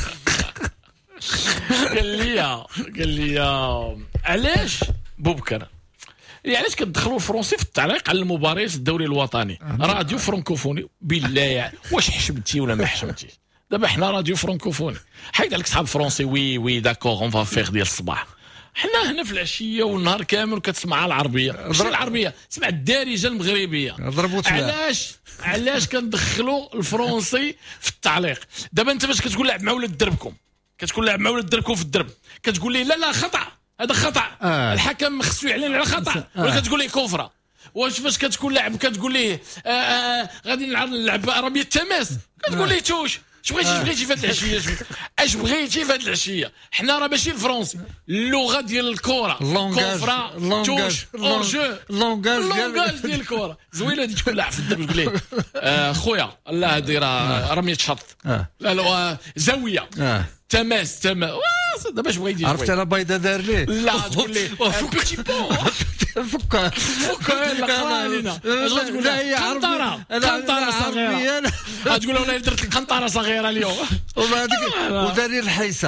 قال لي قال لي علاش بوبكر علاش كتدخلوا الفرنسي في التعليق على المباريات الدوري الوطني راديو فرانكوفوني بالله يعني واش حشمتي ولا ما حشمتيش؟ دابا حنا راديو فرانكوفوني حيد عليك صحاب فرونسي وي وي داكور اون فا فيغ ديال الصباح. حنا هنا في العشيه والنهار كامل كتسمع العربيه ماشي العربيه سمع الدارجه المغربيه. علاش علاش كندخلوا الفرنسي في التعليق؟ دابا انت باش كتقول لاعب مع ولاد دربكم كتقول لاعب مع ولاد دربكم في الدرب كتقول لي لا لا خطا هذا خطا آه. الحكم خصو يعلن على خطا آه. ولا كتقول لي كفره. واش فاش كتكون لاعب كتقول ليه آه آه غادي نلعب رميه التماس كتقول ليه توش اش بغيتي اش بغيتي في هذه العشيه اش بغيتي في هذه العشيه. حنا راه ماشي الفرنسي اللغه ديال الكره كفره توش اورجو اللونغاج ديال الكره زوينه هذه تكون لاعب في الدرب تقول ليه آه خويا الله هذه راه رميه شرط لا لا زاويه تماس تماس دابا اش بغيتي عرفت انا بيضه دار ليه لا تقول ليه بيتي بون فكها فكها لا قرالينا تقول لا هي قنطره قنطره صغيره تقول والله درت لك قنطره صغيره اليوم وداري الحيسه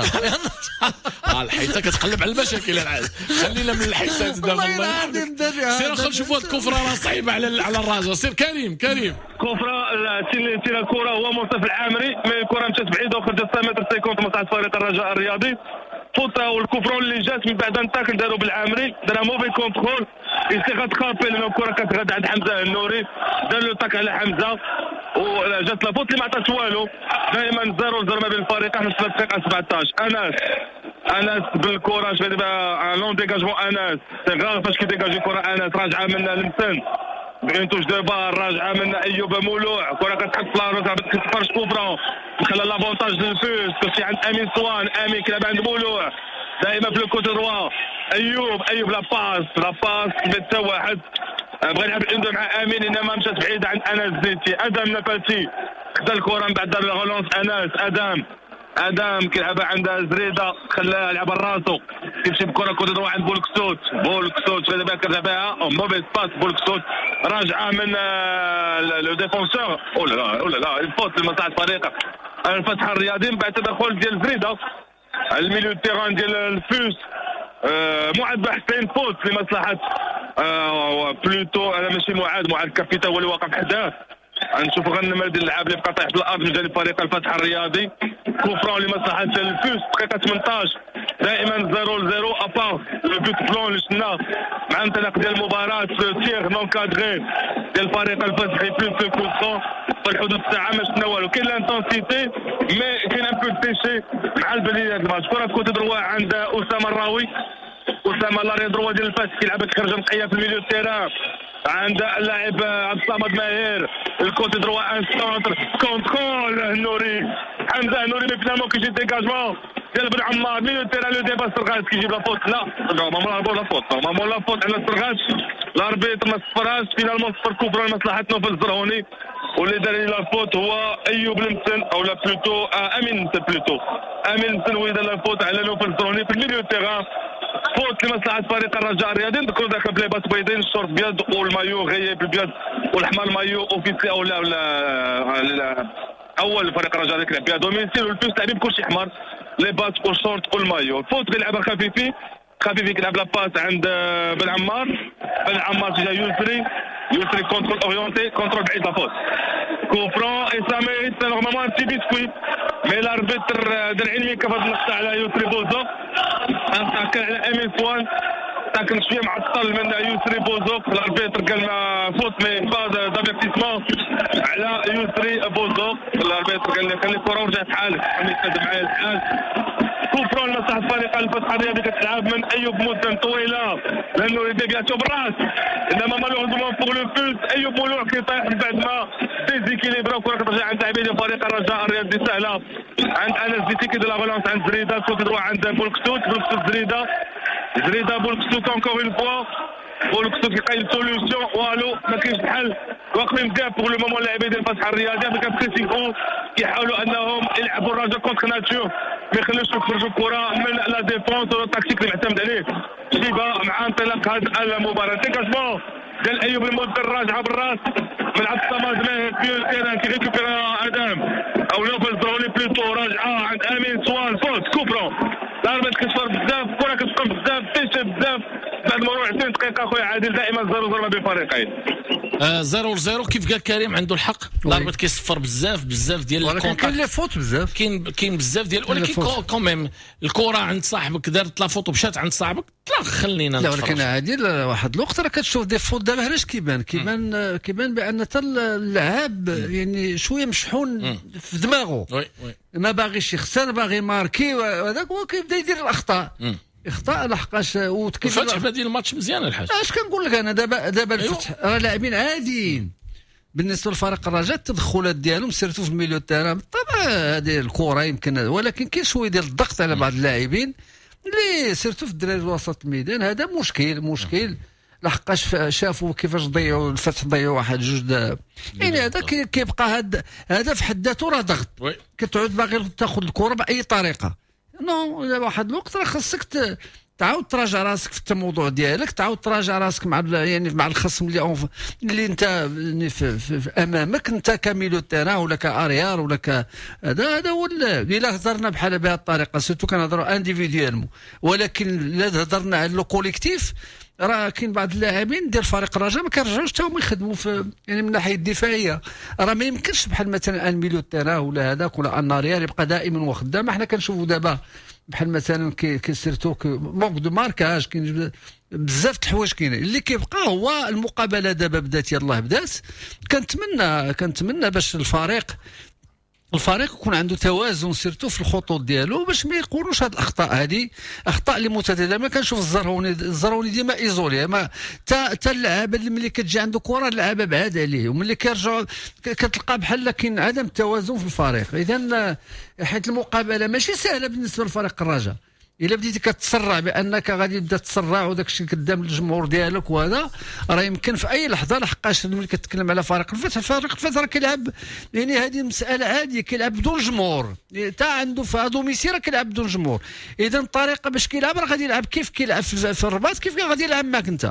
الحيسه كتقلب على المشاكل العاد خلينا من الحيسات دابا الله يرحمك. سير خل نشوفوا هاد الكفره راه صعيبه على على الراجل. سير كريم كريم كفره تير الكره هو منصف العامري مي الكره مشات بعيده وخرجت ستة متر خمسين مصلحه فريق الرجاء الرياضي. فوتا والكفرون اللي جات من بعد نتاكل داروا بالعامري دار موفي كونترول يسي غتخافي لان الكره كتغاد عند حمزه النوري دار له تاك على حمزه وجات لا فوت اللي ما عطاتش والو. دائما زيرو زيرو ما بين الفريقين في الدقيقه سبعطاش. انس انس بالكره شويه دابا لون ديكاجمون انس سي غار فاش كيديكاجي الكره انس راجعه من المسن بغين توش دو بار راجعه من ايوب مولوع كره كتحط في لاروس كتفرش كوفرون خلى لافونتاج للفوز كلشي عند امين صوان امين كلعب عند مولوع دائما في الكوتي دروا ايوب ايوب لا باس لا باس حتى واحد بغى يلعب عنده مع امين انما مشات بعيده عن انس زيتي. ادم نفاتي خدا الكره من بعد دار الغلونس انس ادم ادم كيلعبها عند زريده خلاها يلعب راسو كيمشي بكره كوتي دروا عند بولكسوت بولكسوت شويه دابا كيرجع بها موفيز باس بولكسوت راجعه من لو ديفونسور او لا لا او لا لا الفوت لمصلحه الفريق الفتح الرياضي بعد تدخل ديال زريده الميليو تيران ديال الفوس معاد حسين فوت لمصلحه بلوتو انا ماشي معاد معاد كابيتا هو اللي واقف حداه. نشوف غنمد اللاعب اللي بقى طايح في الارض من جانب فريق الفتح الرياضي. كوفرون لمصلحه الفوس دقيقه ثمنطاش دائما زيرو زيرو ابار لو بوت بلون اللي شفنا مع انطلاق ديال المباراه تيغ نون كادغي ديال الفريق الفتحي بلوس كوفرون في الحدود الساعه ما شفنا والو. كاين لانتونسيتي مي كاين ان بو ديشي مع البدايه ديال الماتش. كره كوتي دروا عند اسامه الراوي اسامه لاري دروا ديال الفتح كيلعب خرجه نقيه في الميليو تيران عند اللاعب عبد الصمد ماهر الكوتي دروا ان سونتر كونترول النوري حمزه النوري مي فينالمون كيجي ديكاجمون ديال بن عمار ميلو تيران لو ديبا السرغاش كيجيب لا فوت لا نورمالمون لا فوت نورمالمون لا فوت على السرغاش الاربيتر ما صفراش فينالمون صفر كوبرا لمصلحه نوفل الزرهوني واللي دار لي لا فوت هو ايوب المتن او لا بلوتو امين المتن بلوتو امين المتن هو دار لا فوت على نوفل الزرهوني في الميليو تيران فوت لمصلحه فريق الرجاء الرياضي. نذكروا ذاك بليبات بيضين الشورت بيض والمايو غيب البيض والاحمر مايو اوفيسي او لا ولا اول فريق الرجاء اللي كلعب بها دوميسيل والبيس لاعبين بكلشي احمر لي بات والشورت والمايو. الفوت كيلعبها خفيفي خفيفي كيلعب لا باس عند بن عمار بن عمار تجا يسري يسري كونترول اورينتي كونترول بعيد لا فوت كوفرون اي سا ميريت نورمالمون ان بتي بيسكوي مي لاربيتر دار علمي كيفاش نقطع على يسري بوزو انتاكل على امين سوان تاكل شويه معطل من يسري بوزوك الاربيتر قال ما فوت مي با دافيرتيسمون على يسري بوزوك الاربيتر قال لي خلي الكره ورجع بحالك خلي تقدم معايا الحال كوفرون لصالح فريق الفتح الرياضي كتلعب من ايوب مدن طويله لانه يدي بياتو بالراس انما مالوغوزمون بوغ لو بوت ايوب مولوع كيطيح من بعد ما ديزيكيليبرا وكره كترجع عند لاعبين فريق الرجاء الرياضي سهله عند انس زيتي كيدير لا بالونس عند زريده كنت تروح عند بولكسوت بولكسوت زريده زريده بولكسوت انكور اون فوا بولكسوت كيقايل سوليوشن والو ما كاينش الحل واقفين مزيان بوغ لو مومون اللاعبين ديال الفتح الرياضي ملي كنبريسيكو كيحاولوا انهم يلعبوا الرجاء كونتر ناتور ما يخليوش يخرجوا الكره من لا ديفونس ولا التكتيك اللي معتمد عليه شيبا مع انطلاق هذه المباراه ديكاجمون ديال ايوب المدر راجعه بالراس من عبد الصمد ماهر في التيران كيريكوبيرا ادم او نوفل زروني بلوتو راجعه عند امين سوان فوت كوبرون ضربه كتفر بزاف الكره كتفر بزاف تيشي بزاف بعد مرور عشرين دقيقه خويا عادل دائما صفر صفر ما بين فريقين زيرو زيرو كيف قال كريم عنده الحق ضربه كيصفر بزاف بزاف ديال ولكن كاين لي فوت بزاف كاين كاين بزاف ديال ولكن كوميم الكره عند صاحبك دارت لا فوت ومشات عند صاحبك لا خلينا لا ولكن عادل واحد الوقت راه كتشوف دي فوت دابا علاش كيبان كيبان كيبان بان حتى اللاعب يعني شويه مشحون في دماغه ما باغيش يخسر باغي ماركي وهذاك هو كيبدا يدير الاخطاء اخطاء لحقاش وتكلم الفتح بدا يدير الماتش مزيان الحاج اش كنقول لك انا دابا دابا الفتح راه لاعبين عاديين بالنسبه لفريق الرجاء التدخلات ديالهم سيرتو في الميليو تاعنا بالطبع هذه الكره يمكن ولكن كاين شويه ديال الضغط على بعض اللاعبين اللي سيرتو في الدراري وسط الميدان هذا مشكل مشكل لحقاش شافوا كيفاش ضيعوا الفتح ضيعوا واحد جوج يعني هذا كيبقى هذا هذا في حد ذاته راه ضغط كتعود باغي تاخذ الكره باي طريقه نو واحد الوقت راه خاصك تعاود تراجع راسك في الموضوع ديالك تعاود تراجع راسك مع يعني مع الخصم اللي اللي انت في, في, في امامك انت كميلو تيران ولا كاريار ولا ك هذا هذا هو الا هضرنا بحال بهذه الطريقه سيرتو كنهضروا انديفيديالمون ولكن الا هضرنا على لو كوليكتيف راه كاين بعض اللاعبين ديال فريق الرجاء ما كيرجعوش حتى هما يخدموا في يعني من الناحيه الدفاعيه راه ما يمكنش بحال مثلا ان ميليو تيران ولا هذاك ولا ان اريار يبقى دائما وخدام احنا كنشوفوا دابا بحال مثلا كيسيرتو مونك دو ماركاج كاين بزاف د الحوايج كاينين اللي كيبقى هو المقابله دابا بدات يلاه بدات كنتمنى كنتمنى باش الفريق الفريق يكون عنده توازن سيرتو في الخطوط ديالو باش ما يقولوش هاد الاخطاء هذه اخطاء اللي متعدده ما كنشوف الزرهوني الزرهوني ديما ايزولي ما تا تا اللعابه اللي ملي كتجي عنده كره اللعابه بعاد عليه وملي كيرجعوا كتلقى بحال كاين عدم توازن في الفريق اذا حيت المقابله ماشي سهله بالنسبه لفريق الرجاء الا بديتي كتسرع بانك غادي تبدا تسرع وداك الشيء قدام الجمهور ديالك وهذا راه يمكن في اي لحظه لحقاش ملي كتكلم على فريق الفتح فريق الفتح راه كيلعب يعني هذه مساله عاديه كيلعب بدون جمهور تا عنده في دوميسيل راه كيلعب بدون جمهور اذا الطريقه باش كيلعب راه غادي يلعب كيف كيلعب في الرباط كيف غادي يلعب معك انت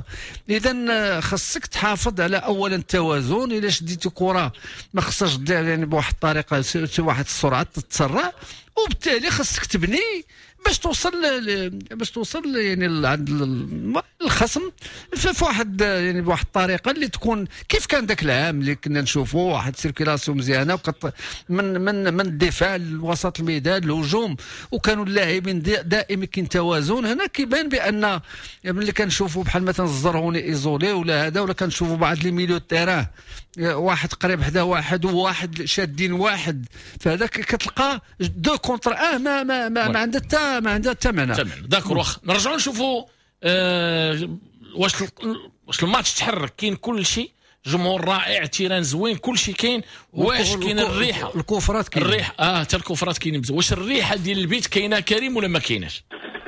اذا خاصك تحافظ على اولا التوازن الا شديتي كره ما خصهاش دير يعني بواحد الطريقه شي واحد السرعه تتسرع وبالتالي خاصك تبني باش توصل باش توصل يعني عند الخصم في واحد يعني بواحد الطريقه اللي تكون كيف كان ذاك العام اللي كنا نشوفوا واحد سيركيلاسيون مزيانه من من من الدفاع لوسط الميدان الهجوم وكانوا اللاعبين دائما كاين توازن هنا كيبان بان ملي كنشوفوا بحال مثلا الزرهوني ايزولي ولا هذا ولا كنشوفوا بعض لي ميليو تيران واحد قريب حدا واحد وواحد شادين واحد فهذاك كتلقى دو كونتر اه ما ما ما, ما عندها حتى ما عندها حتى معنى داكور واخا نرجعوا نشوفوا آه واش واش الماتش تحرك كاين كل شيء، جمهور رائع، تيران زوين، كل شيء كاين. واش كاين الريحه الكفرات كاين الريحه اه حتى الكفرات كاينين بزاف. واش الريحه ديال البيت كاينه كريم ولا ما كايناش؟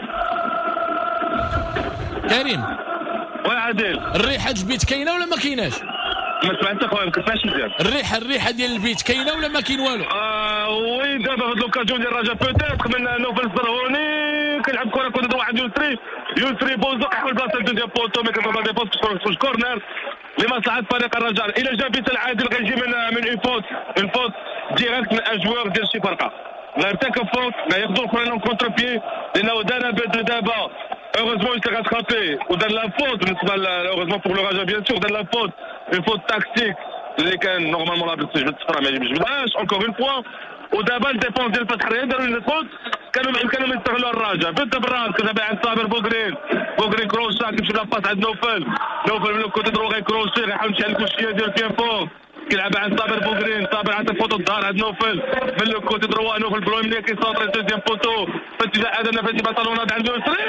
كريم وعادل الريحه ديال البيت كاينه ولا ما كايناش؟ ما سمعت اخويا ما كنتش مزيان. الريحه الريحه ديال البيت كاينه ولا ما كاين والو؟ اه وي دابا في لوكازيون ديال الرجاء بوتيتر من نوفل الزرهوني كيلعب كره كنت واحد يسري يسري بوزو يحاول بلاصه الدوزيام بوتو مي كتبقى ديفونس في كورنر لمصلحه فريق الرجاء. الى جا بيت العادل غيجي من من اون فوت اون فوت ديريكت من ان جوار ديال شي فرقه، لا ارتكب فوت لا ياخذوا الاخرين اون كونتر بيي لانه دار بدل دابا heureusement il s'est rattrapé ودار لا فوت بالنسبه heureusement pour le Raja bien sûr دار لا فوت اون فوت تاكتيك اللي كان نورمالمون لابد تجبد الصفرا ما يجبدهاش اونكور اون فوا. ودابا الديفونس ديال الفتح الرياضي داروا لي فوت كانوا كانوا يستغلوا الرجاء بنت براس كتابع عند صابر بوغرين بوغرين كروشا كيمشي لاباس عند نوفل نوفل من الكوتي درو غيكروشي غيحاول يمشي على الكوشيه ديال تيان فوق كيلعب عند صابر بوغرين صابر عند الفوتو الظهر عند نوفل من الكوتي درو نوفل بروميني كيسونطري دوزيام فوتو فاتجاه هذا نفاتي بطلونات عند يسري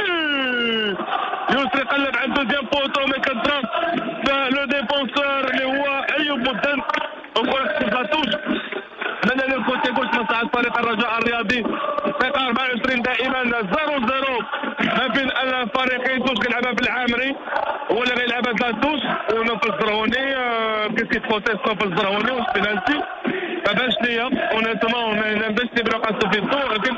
يسري قلب عند دوزيام فوتو مي كضرب لو ديفونسور اللي هو ايوب مدن وكره كتباتوش من الكوتي قلت مصلحة فريق الرجاء الرياضي. دقيقة أربعة وعشرين دائما صفر صفر ما بين الفريقين. توش كيلعبها في العامري هو اللي غيلعبها تاتوش ونوفل الزرهوني كيسكي بروتيست نوفل الزرهوني وسبينالتي ما بانش ليا اونيتومون ما باش تبرق في الضوء ولكن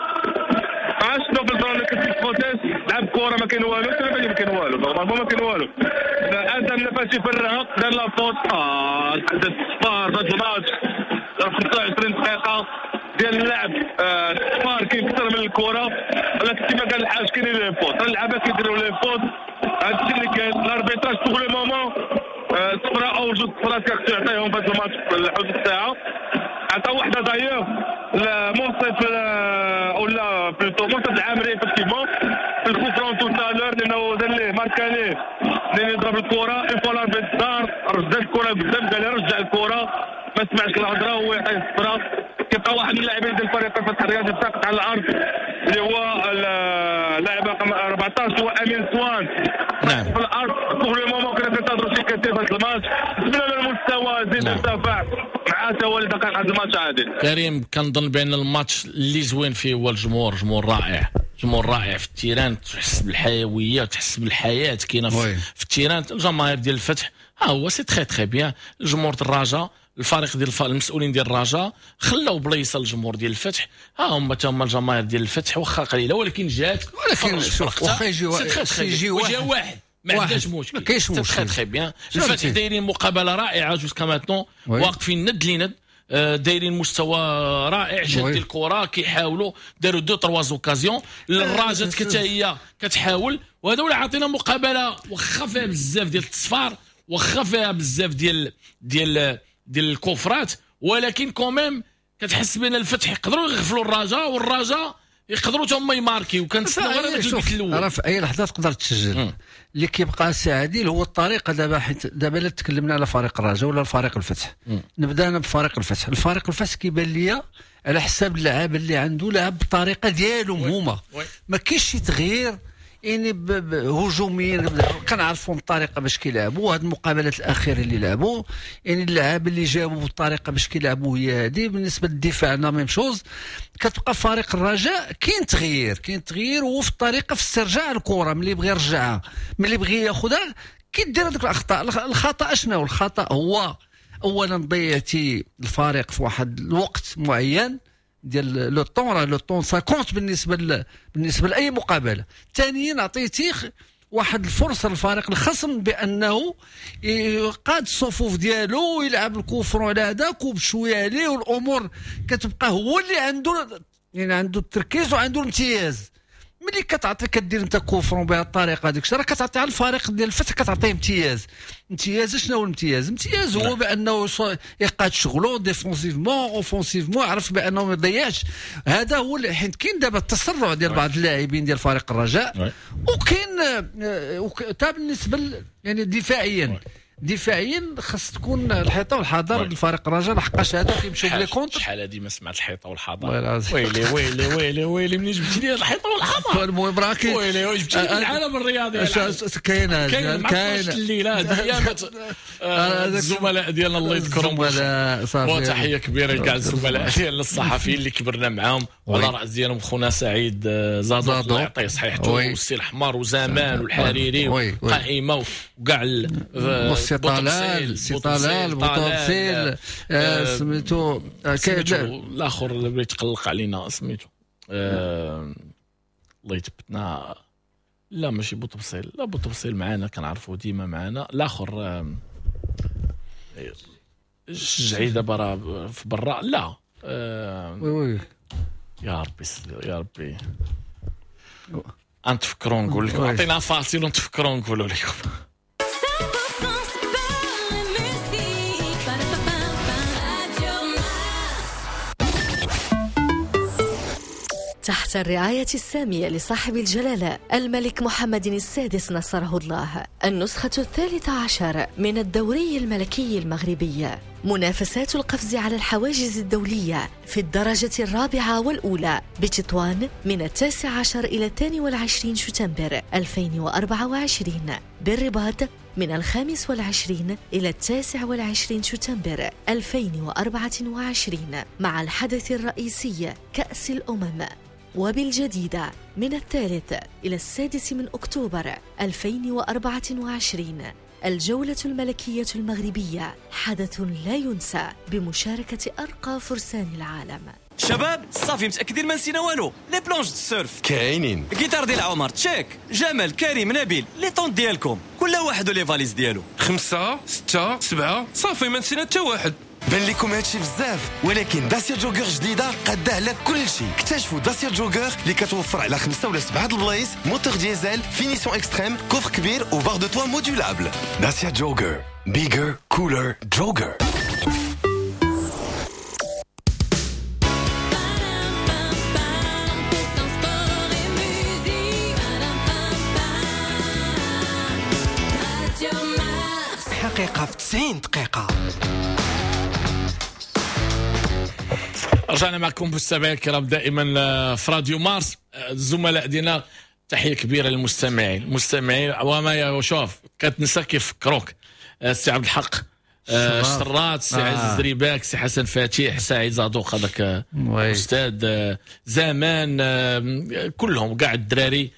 عاش نوفل الزرهوني كيسكي بروتيست لعب كورة ما كاين والو تقريبا ما كاين والو نورمالمون ما كاين والو. ادم نفاتي في الرهق دار لا فوت اه تحدث الصفار في الماتش خمسة وعشرين دقيقة ديال اللعب. الصفار كيكثر من الكرة ولكن كما قال الحاج كاينين لي فوت اللعابة كيديروا لي فوت هادشي اللي كاين. الاربيتراج بوغ لو مومون صفراء او جوج صفرات كيخصو يعطيهم في هذا الماتش في الحدود الساعة. عطا وحدة دايوغ منصف ولا بلوتو منصف العامري افكتيفمون في الكوفرون تو تالور لانه دار ليه ماركاني لين يضرب الكرة اون فوا الاربيت دار رد الكرة قدام قال رجع الكرة ما سمعش الهضره هو يعطي الصفرة. كيبقى واحد من اللاعبين ديال الفريق الفتح الرياضي ساقط على الارض اللي هو اللاعب رقم أربعطاش هو امين سوان نعم في الارض بوغ لو مومون كنا كنتظروا شي كتير في هذا الماتش بالنسبه للمستوى زيد ارتفع مع تولي دقائق هذا الماتش عادل. كريم كنظن بان الماتش اللي زوين فيه هو الجمهور، جمهور رائع جمهور رائع في التيران، تحس بالحيويه تحس بالحياه كاينه في, في التيران. الجماهير ديال الفتح ها هو سي تري تري بيان. الجمهور ديال الرجاء الفريق ديال المسؤولين ديال الرجاء خلاو بلايصه الجمهور ديال الفتح ها هما تا هما الجماهير ديال الفتح واخا قليله ولكن جات ولكن شوف واخا يجي يجي واحد ما عندهاش مشكل ما كاينش مشكل تري بيان. الفتح دايرين مقابله رائعه جوسكا ماتون واقفين ند لند دايرين مستوى رائع جد الكره كيحاولوا داروا دو تروا زوكازيون. الراجات حتى هي كتحاول وهذا ولا عطينا مقابله واخا فيها بزاف ديال التصفار واخا فيها بزاف ديال ديال ديال الكفرات ولكن كوميم كتحس بان الفتح يقدروا يغفلوا الرجاء والرجاء يقدروا حتى هما يماركيو. كنتسناو غير هذاك البيت الاول راه في اي لحظه تقدر تسجل. اللي كيبقى سي عادل هو الطريقه دابا حيت دابا لا تكلمنا على فريق الرجاء ولا فريق الفتح م. نبدا انا بفريق الفتح. الفريق الفتح كيبان ليا على حساب اللعاب اللي عنده لعب بالطريقه ديالهم هما ما كاينش شي تغيير يعني هجوميا كنعرفوا الطريقه باش كيلعبوا. هاد المقابلات الاخيره اللي لعبوا يعني اللعاب اللي جابوا بالطريقه باش كيلعبوا هي هذه. بالنسبه للدفاع لا ميم شوز. كتبقى فريق الرجاء كاين تغيير كاين تغيير هو في الطريقه في استرجاع الكره ملي بغى يرجعها ملي بغى ياخذها كيدير هذوك الاخطاء. الخطا شنو الخطا هو اولا ضيعتي الفريق في واحد الوقت معين ديال لو طون راه لو طون خمسين بالنسبه ل... بالنسبه لاي مقابله. ثانيا عطيتي واحد الفرصه للفريق الخصم بانه يقاد الصفوف ديالو ويلعب الكوفرون على هذاك وبشويه عليه والامور كتبقى هو اللي عنده يعني عنده التركيز وعنده الامتياز. ملي كتعطي كدير انت كوفرون بهذه الطريقه هذيك راه كتعطي على الفريق ديال الفتح كتعطيه امتياز. امتياز شنو هو الامتياز؟ امتياز هو بانه يقاد شغله ديفونسيفمون اوفونسيفمون يعرف بانه ما يضيعش. هذا هو حيت كاين دابا التسرع ديال بعض اللاعبين ديال فريق الرجاء وكاين تا بالنسبه يعني دفاعيا دفاعيا خاص تكون الحيطه والحضر الفريق الرجاء لحقاش هادو كيمشيو بلي كونتر. شحال هادي ما سمعت الحيطه والحضر. ويلي ويلي ويلي ويلي منين جبتي لي الحيطه والحضر؟ المهم راه كاين ويلي ويلي جبتي لي العالم الرياضي. كاين كاين كاين الليله ديالات الزملاء ديالنا الله يذكرهم وتحيه كبيره لكاع الزملاء ديالنا الصحفيين اللي كبرنا معاهم وعلى راس ديالهم خونا سعيد زادو الله يعطيه صحيحته والسي الحمار وزمان والحريري وقائمه وكاع السي طلال السي طلال بوطوفيل سميتو الاخر اللي يتقلق علينا سميتو الله يثبتنا. لا ماشي بوطبسيل، لا بوطبسيل معانا كنعرفوه ديما معانا. الاخر الشجعي دابا راه في برا. لا وي وي يا ربي يا ربي نتفكروا نقول لكم. عطينا فاصل ونتفكروا نقولوا لكم. تحت الرعاية السامية لصاحب الجلالة الملك محمد السادس نصره الله، النسخة الثالثة عشر من الدوري الملكي المغربي، منافسات القفز على الحواجز الدولية في الدرجة الرابعة والأولى بتطوان من التاسع عشر إلى الثاني والعشرين شتنبر ألفين وأربعة وعشرين، بالرباط من الخامس والعشرين إلى التاسع والعشرين شتنبر ألفين وأربعة وعشرين، مع الحدث الرئيسي كأس الأمم، وبالجديدة من الثالث إلى السادس من أكتوبر ألفين وأربعة وعشرين، الجولة الملكية المغربية، حدث لا ينسى بمشاركة أرقى فرسان العالم. شباب صافي متأكدين ما نسينا والو. لي بلونج دو السيرف كاينين، الجيتار ديال عمر تشيك، جمال كريم نبيل لي طون ديالكم كل واحد ولي فاليز ديالو. خمسة ستة سبعة صافي ما نسينا حتى واحد. بان لكم هادشي بزاف، ولكن داسيا جوجر جديده قاده على كل شيء. اكتشفوا داسيا جوجر اللي كتوفر على خمسه ولا سبعه البلايص موتور ديزل فينيسيون اكستريم كوفر كبير وبار دو توا مودولابل. داسيا جوجر بيجر كولر جوجر. حقيقة في تسعين دقيقة. رجعنا معكم بالسابع الكرام دائما في راديو مارس. الزملاء ديالنا تحية كبيرة للمستمعين المستمعين وما شوف كتنسى كيفكروك السي عبد الحق الشرات، السي عزيز دريباك، السي حسن فاتح، سعيد زادوق هذاك أستاذ زمان، كلهم كاع الدراري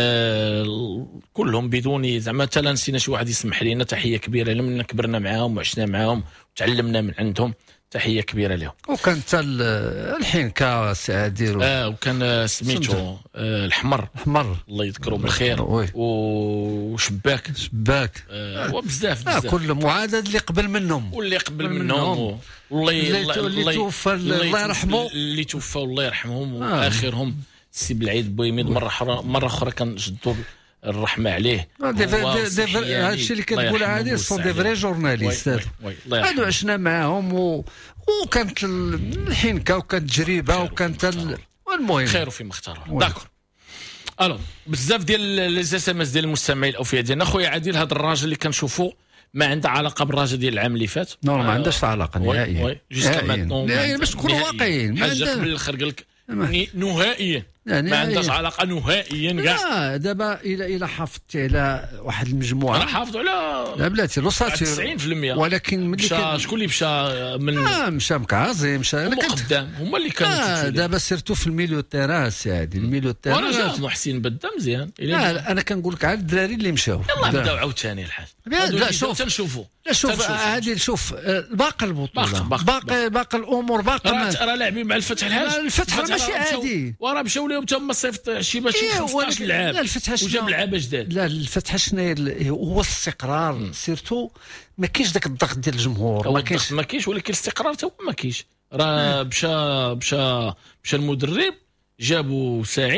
كلهم بدون زعما حتى لا نسينا شي واحد يسمح لينا. تحية كبيرة لمن كبرنا معاهم وعشنا معاهم وتعلمنا من عندهم. تحية كبيرة لهم. وكان حتى الحين كا سعادير اه وكان سميتو آه الحمر الحمر الله يذكره بالخير وشباك شباك آه وبزاف بزاف آه كل معادد اللي قبل منهم واللي قبل منهم والله اللي توفى الله يرحمه اللي توفى الله يرحمهم واخرهم السي بالعيد بويميد مره مره اخرى كنجدوا الرحمه عليه. هذا الشيء اللي كتقول عادي سون دي فري جورناليست هادو عشنا معاهم و... وكانت الحنكه وكانت تجربه وكانت ال... والمهم خير فيما اختاروا. داكور الو بزاف ديال لي اس ام اس ديال المستمعين الاوفياء ديالنا. خويا عادل هذا الراجل اللي كنشوفوا ما عنده علاقه بالراجل ديال العام اللي فات. نو ما عندهاش علاقه نهائيا جوسكا ماتنون باش نكونوا واقعيين ما عندهاش بالاخر قال لك نهائيا ما عندهاش علاقه نهائيا كاع. لا دابا الى الى حافظت على واحد المجموعه انا حافظ على لا بلاتي لوساتير تسعين بالمئة ولكن ملي كان شكون اللي مشى من اه مشى مكعازي مشى هما قدام هما اللي كانوا آه دابا سيرتو في الميليو تيران سعادي الميليو تيران وانا جا محسن بدا مزيان. لا انا كنقول لك على الدراري اللي مشاو يلاه بداو عاوتاني الحاج. لا شوف تنشوفوا لا شوف هادي شوف باقي البطوله باقي باقي الامور باقي راه لاعبين مع الفتح الحاج. الفتح ماشي عادي وراه مشاو لهم تما صيفط شي باش خمسطاش لعاب. لا الفتح وجاب لعابه جداد. لا الفتح شنو هو الاستقرار سيرتو ما كاينش داك الضغط ديال الجمهور ما كاينش ما كاينش ولكن الاستقرار حتى هو ما كاينش. راه مشى مشى مشى المدرب جابوا سعيد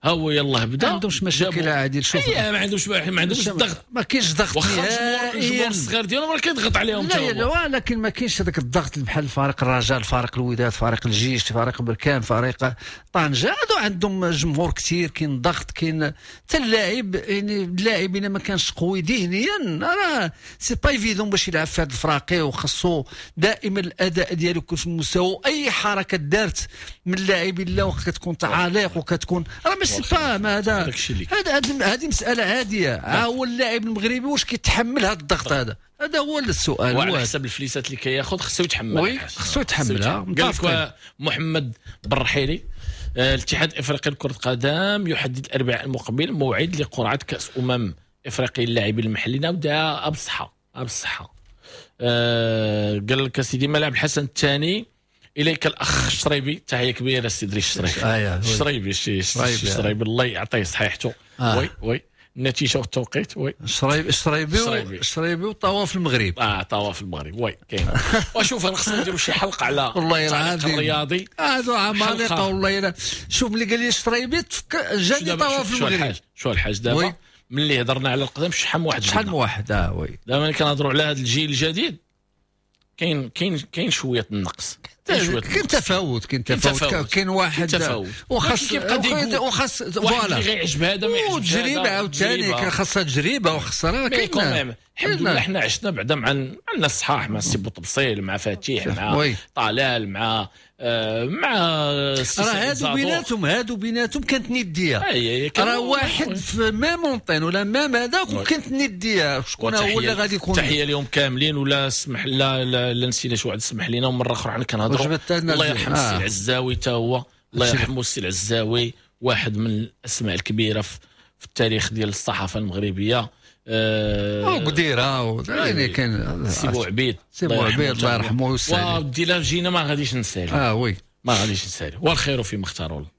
ها هو يلاه بدا ما عندهمش مشاكل عادي. شوف ما عندهمش ما عندهمش الضغط، ما كاينش ضغط نهائيا الصغير ديالهم راه كيضغط عليهم لا لا ولكن ما كاينش هذاك الضغط بحال فريق الرجاء، فريق الوداد، فريق الجيش، فريق بركان، فريق طنجة. هادو عندهم جمهور كثير، كاين ضغط، كاين حتى اللاعب يعني اللاعب الا ما كانش قوي ذهنيا راه سي با ايفيدون باش يلعب في هذا الفراقي، وخاصو دائما الاداء ديالو يكون في المستوى. اي حركه دارت من اللاعب الا وكتكون تعاليق وكتكون راه ماشي با هذا هذا هذه مساله عاديه. ها هو اللاعب المغربي واش كيتحمل هذا الضغط؟ هذا هذا هو السؤال. وعلى حسب الفليسات اللي كياخذ خصو يتحملها. وي خصو يتحملها. قال لك محمد برحيلي الاتحاد الافريقي لكره القدم يحدد الاربعاء المقبل موعد لقرعه كاس امم افريقيا للاعبين المحليين. ودا بصحه بصحه. أه قال لك سيدي ملعب الحسن الثاني. اليك الاخ الشريبي، تحيه كبيره سي دريش الشريبي. آه الشريبي الشريبي الله يعطيه صحيحته. آه. وي وي النتيجه والتوقيت. وي الشريبي الشريبي الشريبي وطواف المغرب. اه طواف المغرب. وي كاين. وشوف انا خصنا نديروا شي حلقه على والله العظيم الرياضي. هادو عمالقه والله. شوف ملي قال لي الشريبي جاني طواف المغرب. شو الحاج دابا ملي هضرنا على القدم شحال من واحد شحال من واحد. اه وي دابا ملي كنهضروا على هذا الجيل الجديد كاين كاين كاين شويه النقص، كاين تفاوت كاين تفاوت كاين واحد وخاص وخاص فوالا غيعجب هذا ما يعجبش وتجربه عاوتاني خاصها تجربه وخاصها راه كاين. الحمد لله حنا عشنا بعدا مع عندنا الصحاح مع السي بوطبصيل مع فتيح مع طلال مع آه مع راه هادو بيناتهم هادو بيناتهم كانت نديه. راه واحد في ما مونطين ولا ما هذاك وكانت نديه. شكون هو اللي غادي يكون؟ تحيه لهم كاملين. ولا سمح لا لا نسينا شي واحد سمح لنا ومره اخرى حنا كنهضروا. الله يرحم السي العزاوي تا هو الله يرحمه. السي العزاوي واحد من الاسماء الكبيره في, في التاريخ ديال الصحافه المغربيه. اه قديره يعني كان سي بوعبيد سي بوعبيد الله يرحمه ويسالي. ودي لا جينا ما غاديش نسالي. اه وي ما غاديش نسالي. والخير فيما اختاروا له.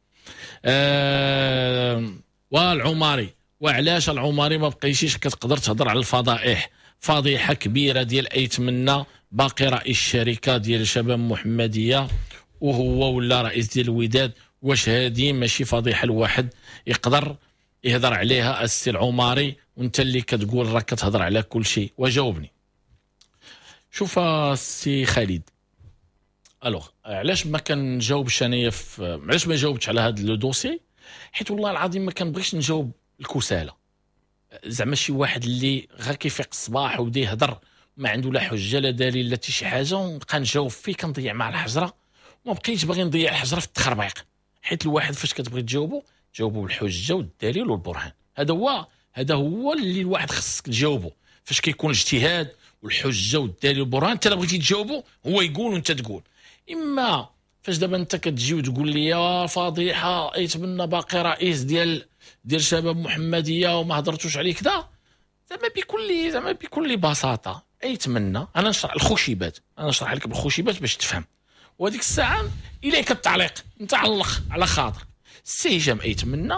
آه والعماري وعلاش العماري ما بقيتيش كتقدر تهضر على الفضائح؟ فضيحه كبيره ديال ايتمنى باقي رئيس الشركه ديال الشباب المحمديه وهو ولا رئيس ديال الوداد. واش هذه ماشي فضيحه الواحد يقدر يهضر عليها السي العماري وانت اللي كتقول راك كتهضر على كل شيء؟ وجاوبني. شوف السي خالد الوغ علاش ما كنجاوبش انايا في علاش ما جاوبتش على هذا لو دوسي؟ حيت والله العظيم ما كنبغيش نجاوب الكساله. زعما شي واحد اللي غير كيفيق الصباح وبدا يهضر ما عنده لا حجه لا دليل لا حتى شي حاجه ونبقى نجاوب فيه كنضيع مع الحجره. وما بقيتش باغي نضيع الحجره في التخربيق. حيت الواحد فاش كتبغي تجاوبه جاوبه بالحجه والدليل والبرهان. هذا هو هذا هو اللي الواحد خصك تجاوبه. فاش كيكون اجتهاد والحجه والدليل والبرهان انت لا بغيتي تجاوبه هو يقول وانت تقول. اما فاش دابا انت كتجي وتقول لي يا فضيحه يتمنى باقي رئيس ديال ديال شباب محمديه وما هضرتوش عليه كذا. زعما بكل زعما بكل بساطه يتمنى انا نشرح الخشيبات انا نشرح لك بالخشيبات باش تفهم. وهذيك الساعه اليك التعليق انت علق على خاطر. السي هشام يتمنى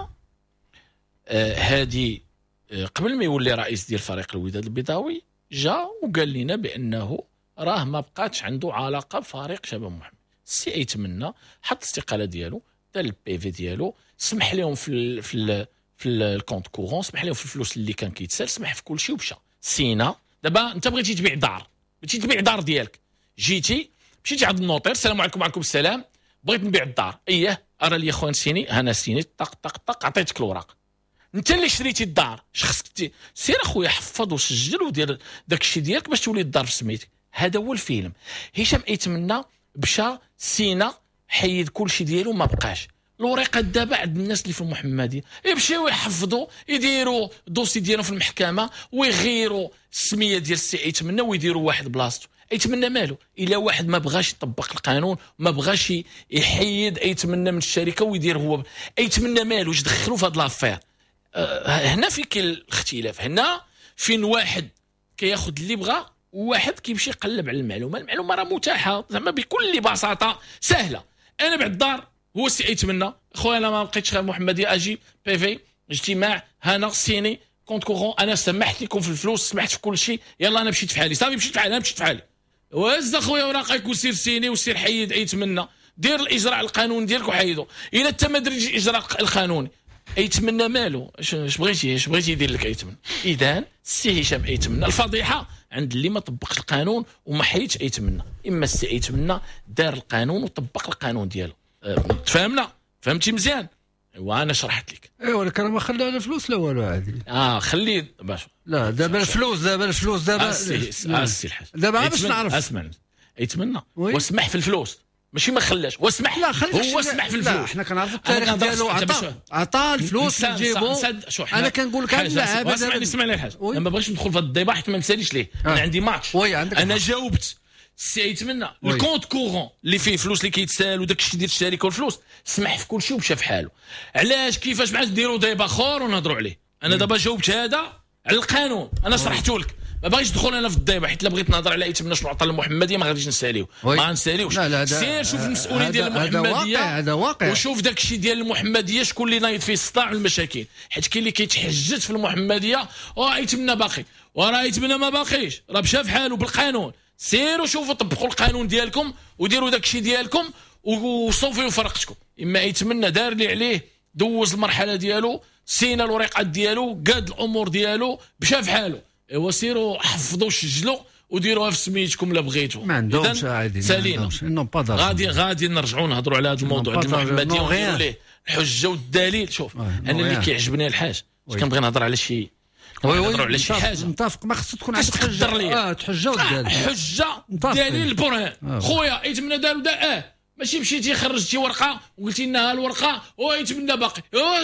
هذه آه قبل ما يولي رئيس ديال فريق الوداد البيضاوي جا وقال لنا بانه راه ما بقاتش عنده علاقه بفريق شباب محمد. السي يتمنى حط الاستقاله ديالو دار البي في ديالو سمح لهم في ال في ال في الكونت كورون سمح لهم في الفلوس اللي كان كيتسال سمح في كل شيء ومشى. سينا دابا انت بغيتي تبيع دار بغيتي تبيع دار ديالك جيتي مشيتي عند النوطير السلام عليكم وعليكم السلام بغيت نبيع الدار اييه ارى لي خويا نسيني انا سيني طق طق طق عطيتك الوراق انت اللي شريتي الدار اش خصك سير اخويا حفظ وسجل ودير داك الشيء ديالك باش تولي الدار في سميتك. هذا هو الفيلم. هشام يتمنى مشى سينا حيد كل شيء ديالو ما بقاش. الورقات دابا عند الناس اللي في المحمديه يمشيو يحفظوا يديروا الدوسي ديالهم في المحكمه ويغيروا السميه ديال السي يتمنى ويديروا واحد بلاصتو. يتمنى مالو الا واحد ما بغاش يطبق القانون ما بغاش يحيد يتمنى من الشركه ويدير هو يتمنى مالو واش دخلوا في هذا لافير. أه هنا في كاين الاختلاف. هنا فين واحد كياخذ اللي بغى وواحد كيمشي يقلب على المعلومه. المعلومه راه متاحه زعما بكل بساطه سهله. انا بعد الدار هو السي يتمنى خويا انا ما بقيتش محمديه اجي بي في اجتماع هنا سيني كونت كورون انا سمحت لكم في الفلوس سمحت في كل شيء يلا انا مشيت في حالي صافي مشيت في حالي انا مشيت في حالي. وهز اخويا وراقك وسير سيني وسير حيد يتمنى دير الاجراء القانوني ديالك وحيدو. الا انت ما درتيش الاجراء القانوني ايتمنى مالو اش بغيتي اش بغيتي يدير لك ايتمنى. اذا السي هشام ايتمنى الفضيحه عند اللي ما طبقش القانون وما حيدش ايتمنى. اما السي ايتمنى دار القانون وطبق القانون ديالو. أه تفهمنا فهمتي مزيان. وانا شرحت لك. ايوا ولكن ما خلى لا فلوس لا والو عادي. اه خلي باش لا دابا الفلوس دابا الفلوس دابا السي الحاج دابا باش نعرف اسمع يتمنى واسمح في الفلوس ماشي ما خلاش واسمح. لا هو اسمح في الفلوس. لا حنا كنعرفوا التاريخ ديالو عطى عطى الفلوس نجيبو. انا كنقول لك اللاعب اسمعني اسمعني الحاج انا ما بغيتش ندخل في هذا الديبا حيت ما نساليش ليه. انا عندي ماتش انا جاوبت السي يتمنى الكونت كورون اللي فيه فلوس اللي كيتسال وداك الشيء ديال الشركه والفلوس سمح في كل شيء ومشى في حاله. علاش كيفاش بعد نديروا ديبا اخر ونهضروا عليه. انا دابا جاوبت هذا على القانون انا شرحته لك. ما باغيش ندخل انا في الديبه حيت لا بغيت نهضر على ايتمنى شنو عطى المحمديه ما غاديش نساليو ما نساليوش. سير شوف المسؤولين ديال المحمديه هذا واقع وشوف داك الشيء ديال المحمديه شكون اللي نايض فيه الصداع والمشاكل. حيت كاين اللي كيتحجج في المحمديه اه ايتمنى باقي وراه ايتمنى ما باقيش راه مشى في حاله بالقانون. سيروا شوفوا طبقوا القانون ديالكم وديروا داك الشيء ديالكم وصوفوا فرقتكم. اما يتمنى دار اللي عليه دوز المرحله ديالو سينا الورقات ديالو قاد الامور ديالو مشى في حاله. ايوا سيروا حفظوا سجلوا وديروها في سميتكم لا بغيتوا. ما عندهمش عادي سالينا غادي غادي نرجعوا نهضروا على هذا الموضوع ديال المحمديه ونديروا ليه الحجه والدليل. شوف انا اللي كيعجبني الحاج واش كنبغي نهضر على شي نهضروا على شي حاجه متفق ما خصك تكون عندك حجه اه تحجه ودليل حجه دليل البرهان. خويا يتمنى داروا دا اه ماشي مشيتي خرجتي ورقه وقلتي لنا الورقه ويتمنى باقي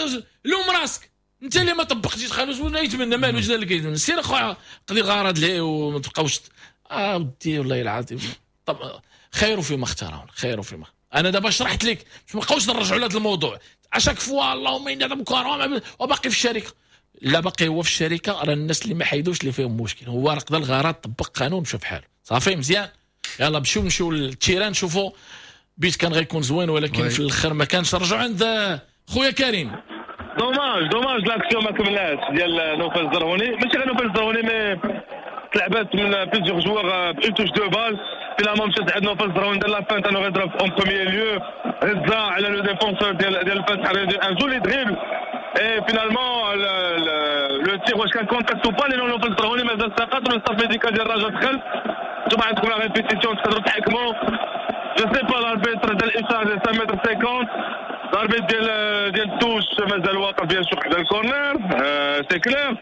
لوم راسك انت اللي ما طبقتيش خالص ولا يتمنى مالو جدا اللي كيتمنى. سير اخويا قضي غرض ليه وما تبقاوش اه ودي والله العظيم. طب خير فيما اختارون خير فيما انا دابا شرحت لك باش ما نبقاوش نرجعوا لهذا الموضوع. اشاك فوا اللهم اني نعلمك وباقي في الشركه لا باقي هو في الشركه. راه الناس اللي ما حيدوش اللي فيهم مشكل هو راه قضى الغرض طبق قانون مشى بحاله صافي مزيان. يلا مشيو نمشيو للتيران نشوفوا بيت كان غيكون زوين ولكن في الاخر ما كانش. نرجعوا عند خويا كريم. دوماج دوماج لاكسيون ما كملاتش ديال نوفل الزرهوني ماشي غير نوفل الزرهوني مي تلعبات من بليزيور جوار بأون توش دو بال. فينالمون مشات عند نوفل الزرهوني دار لا فانت انا غيضرب اون بروميير ليو هزا على لو ديفونسور ديال ديال الفتح ان جولي دريبل اي فينالمون لو تير واش كان كونتاكت او با لانه نوفل الزرهوني مازال ساقط والستاف ميديكال ديال الرجاء دخل. نتوما عندكم لا ريبيتيسيون تقدروا تحكموا. جو سي با الاربيتر ديال الاشاره ديال خمسة متر خمسين الاربيت ديال ديال التوش مازال واقف بيان سور حدا الكورنر سي كلير.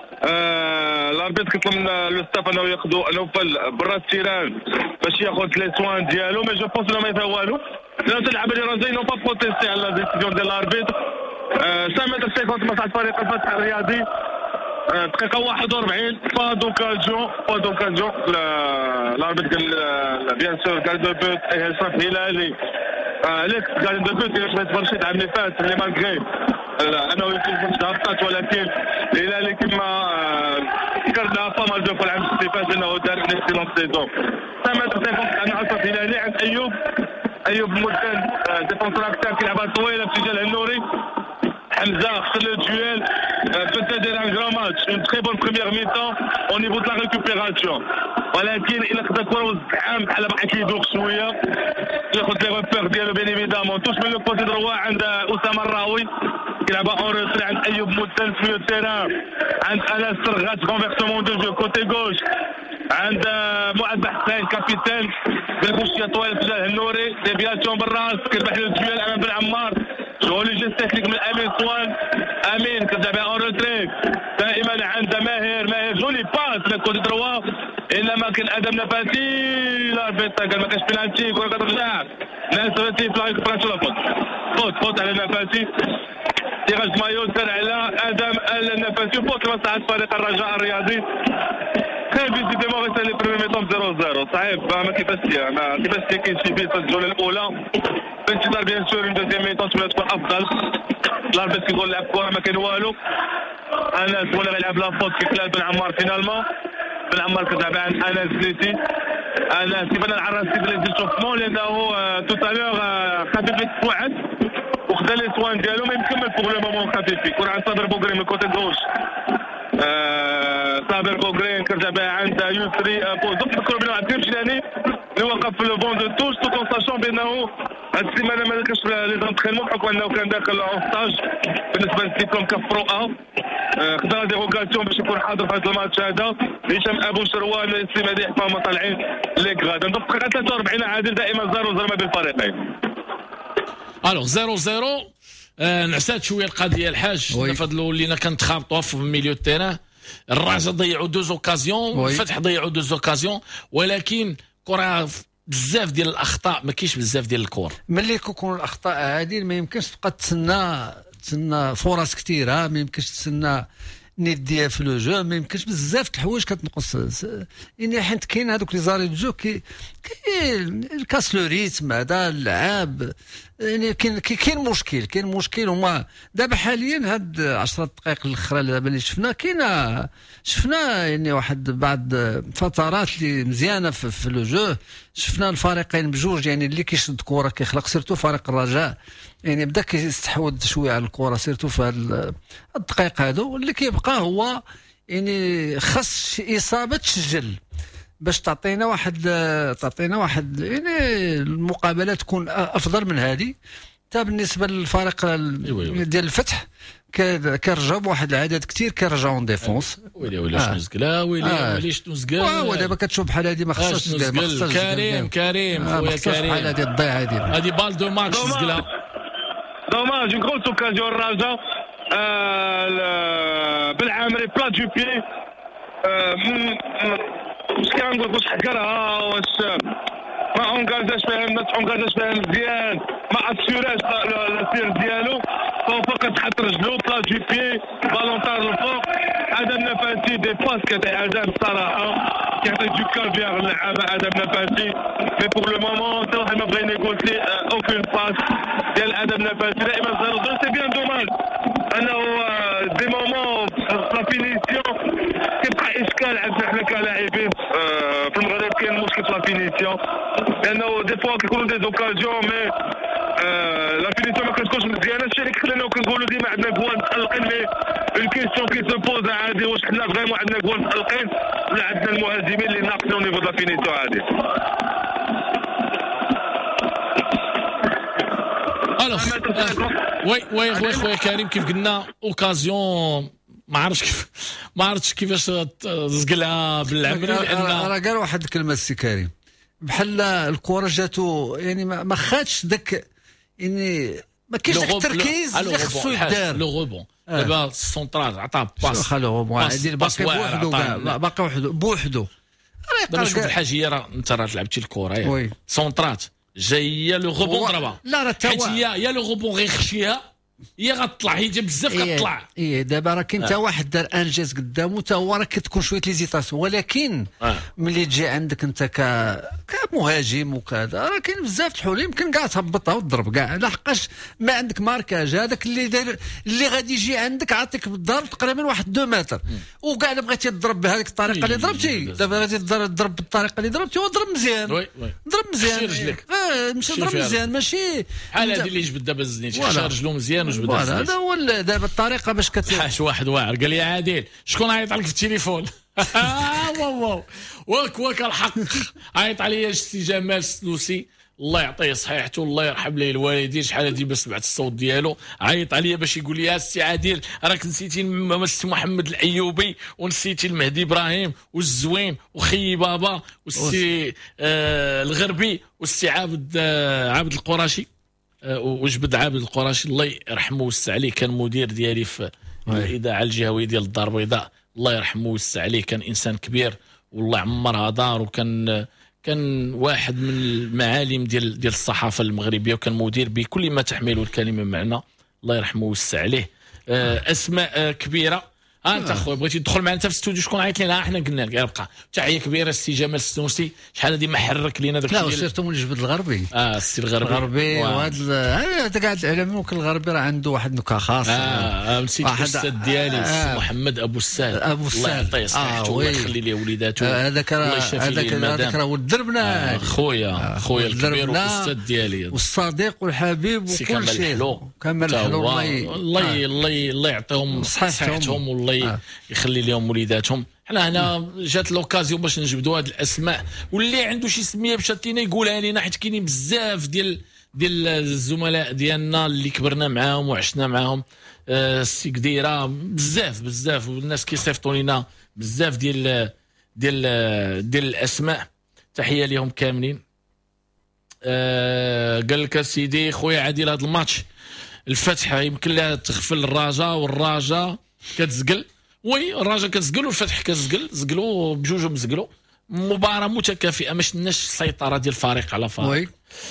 الاربيت كيطلب من لو ستاف انه ياخذوا نوفل برا التيران باش ياخذ لي سوان ديالو مي جو بونس انه ما يفهم والو لانه اللعابه اللي راه نو با بروتيستي على لا ديسيزيون ديال الاربيت. خمسة متر خمسين مساحه فريق الفتح الرياضي دقيقه واحد وأربعين با دوكازيون با دوكازيون. الاربيت قال بيان سور قال دو بوت اشرف هلالي ليك قال دو بوت باش ما يتفرجش العام اللي فات اللي مالغري انه يكون في هبطات ولكن الهلالي كما ذكرنا فمال دو العام اللي فات انه دار ان اكسيلون سيزون. خمسة متر خمسين عن اشرف هلالي عند ايوب ايوب مدن ديفونسور اكتر كيلعبها طويله في جال النوري. Hamza, le duel, euh, peut-être un grand match, une très bonne première mi-temps au niveau de la récupération. ولكن إلا خدا الكرة والزحام بحال بقى كيدوخ شوية ياخد لي ريبير ديالو بيان ايفيدامون توش من لو كوتي دروا عند أسامة الراوي كيلعبها اون روتري عند أيوب مدن في التيران عند أنس سرغات كونفيرسمون دو جو كوتي غوش عند معد حسين كابيتان بالبوشيه طويله في جهه النوري ديفياسيون بالراس كيربح له الديال امام بن عمار جولي جيست تكنيك من امين صوان امين كتلعب اون روتريك دائما عند ماهر ماهر جولي باس لكوتي دروا انما كان ادم نفاتي لا بيتا قال ما كاش بلانتي كره كترجع ناس ريتي في لا ريكوبراسيون فوت فوت فوت على نفاتي تيراج مايو سر على ادم النفاتي فوت لمصلحه فريق الرجاء الرياضي. كان فيزيتيمون غير لي بريمي ميطون صفر صفر صعيب ما كيفاش ما كيفاش كاين شي بيت في الجوله الاولى في انتظار بيان سور ان دوزيام ميطون تولي تكون افضل. الاربيت كيقول لعب كره ما كان والو انس ولا غيلعب لا فوت في خلال بن عمار فينالمون بن عمار كتلعب عند انس زيتي انس كيبان العراسي في لي زيشوفمون لانه توتالور خفيف توعد وخدا لي سوان ديالو ما يكمل فوق لو مومون خفيف كره عند صابر بوغري من كوتي غوش صابر بوغرين كرجع بها عند يسري بوزوك نذكروا بلي عبد الكريم جيلاني اللي وقف في لو بون دو توش تو كون ساشون بانه هاد السيمانه ما كانش لي زونترينمون بحكم انه كان داخل اون ستاج بالنسبه للدبلوم كاف برو ا خدا ديروغاسيون باش يكون حاضر في هذا الماتش هذا. هشام ابو شروان السي مديح فهم طالعين لي غاد عندهم دقيقه ثلاثة وأربعين عادل دائما زيرو زيرو ما بين الفريقين. الوغ زيرو زيرو آه نعسات شويه القضيه الحاج نفضلوا ولينا كنتخابطوا في ميليو التيران. الرجاء ضيعوا دوز اوكازيون الفتح ضيعوا دوز اوكازيون ولكن كره بزاف ديال الاخطاء ما كاينش بزاف ديال الكور. ملي كيكونوا الاخطاء عادي ما يمكنش تبقى تسنى تسنى فرص كثيره، ما يمكنش تسنى نديه في لو جو، ما يمكنش بزاف د الحوايج كتنقص يعني حيت كاين هذوك لي زاري دو جو كي الكاس لو ريتم هذا اللعاب يعني كاين كاين مشكل كاين مشكل هما دابا حاليا هاد عشرة دقائق الاخرى دابا اللي شفنا كاينه شفنا يعني واحد بعض فترات اللي مزيانه في, في لو جو. شفنا الفريقين بجوج يعني اللي كيشد كره كيخلق سيرتو فريق الرجاء يعني بدا كيستحوذ شويه على الكره سيرتو في هاد الدقائق هادو. اللي كيبقى هو يعني خاص اصابه تسجل باش تعطينا واحد تعطينا واحد يعني المقابله تكون افضل من هذه. حتى بالنسبه للفريق ديال الفتح كيرجعوا بواحد العدد كثير كيرجعوا اون ديفونس. ويلي ويلي شنو زقلا ويلي ويلي شنو زقلا. ودابا كتشوف بحال هذه ما خصهاش تزقل. كريم كريم خويا كريم بحال هذه الضيعه هذه هذه بال دو ماتش زقلا. دوماج اون غروس اوكازيون الرجاء بالعامري بلا دو بي واش كنقول واش حكرها واش ما اونكاجاش فيها ما اونكاجاش فيها مزيان ما اسيوراش السير ديالو فهو فقط حط رجلو بلا دو بي بالونتار للفوق. ادم نفاسي دي باس كتاع ادم الصراحه كيعطي دو كافيار اللعابه ادم نفاسي مي بور لو مومون حتى واحد ما بغى ينيغوسي اوكين باس ديال ادم نفاسي دائما زيرو زيرو. سي بيان دوماج انه دي مومون لا فينيسيون كيبقى اشكال عندنا حنا كلاعبين في المغرب كاين مشكل في لا فينيسيون لانه دي فوا كيكونوا دي زوكازيون مي لا فينيسيون ما كتكونش مزيانه. الشيء اللي خلانا كنقولوا ديما عندنا كوان متالقين مي اون كيسيون كي سو بوز عادي واش حنا فريمون عندنا كوان متالقين ولا عندنا المهاجمين اللي ناقصين او نيفو د لا فينيسيون عادي. وي وي وي خويا كريم كيف قلنا اوكازيون ما عرفتش كيف ما عرفتش كيفاش زقلها بالعمري لان راه قال واحد الكلمه السي كريم بحال الكره جاتو يعني ما خاتش داك يعني ما كاينش داك التركيز اللي خصو يدار. لو غوبون دابا السونطراج عطاه باس واخا لو غوبون عادي باقي بوحدو باقي وحدو بوحدو. دابا شوف الحاجيه راه انت راه لعبتي الكره سونطرات جايه لو غوبون ضربها لا راه حيت هي يا لو غوبون غيخشيها هي غتطلع هي بزاف كتطلع. ايه دابا راه كاين حتى واحد دار انجاز قدامه حتى هو راه كتكون شويه ليزيتاسيون ولكن آه. ملي تجي عندك انت ك كمهاجم وكذا راه كاين بزاف الحلول يمكن كاع تهبطها وتضرب كاع لحقاش ما عندك ماركاج. هذاك اللي داير اللي غادي يجي عندك عاطيك بالضرب تقريبا واحد اثنين متر وكاع الا بغيتي تضرب بهذيك الطريقه اللي ضربتي دابا غادي تضرب بالطريقه اللي ضربتي وضرب مزيان. وي وي ضرب مزيان اه ماشي ضرب مزيان ماشي بحال هذه اللي جبد دابا الزنيت خشى رجلو مزيان وجبد هذا هو دابا الطريقه باش كت حاش واحد واعر قال لي عادل شكون عيط عليك في التليفون واو واو واك واك الحق عيط عليا السي جمال السلوسي الله يعطيه صحيحته الله يرحم ليه الوالدين شحال هادي باش سمعت الصوت ديالو عيط عليا باش يقول لي السي عادل راك نسيتي السي محمد الايوبي ونسيتي المهدي ابراهيم والزوين وخي بابا والسي آه الغربي والسي عابد آه عابد القراشي وجبد عابد القراشي الله يرحمه ويوسع عليه كان مدير ديالي في الاذاعه الجهويه ديال الدار البيضاء الله يرحمه ويوسع عليه كان انسان كبير والله عمرها دار وكان كان واحد من المعالم ديال ديال الصحافه المغربيه وكان مدير بكل ما تحمله الكلمه معنى الله يرحمه ويوسع عليه. اسماء كبيره ها انت اخويا بغيتي تدخل معنا انت في الاستوديو شكون عيط لنا حنا قلنا لك يبقى تحيه كبيره السي جمال السنوسي شحال هادي ما حرك لينا داك الشيء. لا سيرتو من الجبد الغربي اه السي الغربي الغربي وهذا هذا كاع الاعلام ممكن الغربي راه عنده واحد نكهه خاصه. اه نسيت الاستاذ ديالي السي محمد ابو الساد ابو الساد الله يعطيه صحته ويخلي ليه وليداته هذاك هذاك هذاك راه ولد دربنا خويا خويا الكبير والاستاذ ديالي والصديق والحبيب وكل شيء كمال الحلو الله الله الله يعطيهم صحتهم والله يخلي لهم وليداتهم. حنا هنا جات لوكازيون باش نجبدوا هاد الاسماء واللي عنده شي سميه باش تينا يقولها لينا حيت كاينين بزاف ديال ديال الزملاء ديالنا اللي كبرنا معاهم وعشنا معاهم، السي قديره بزاف بزاف، والناس كيصيفطوا لنا بزاف ديال ديال ديال الاسماء، تحيه لهم كاملين. أه قال لك سيدي خويا عادل هذا الماتش الفتح يمكن لها تغفل الرجاء، والرجاء كتزقل، وي الرجاء كتزقل والفتح كتزقل، زقلوا بجوجهم زقلوا، مباراه متكافئه، ما شفناش السيطره ديال الفريق على فريق.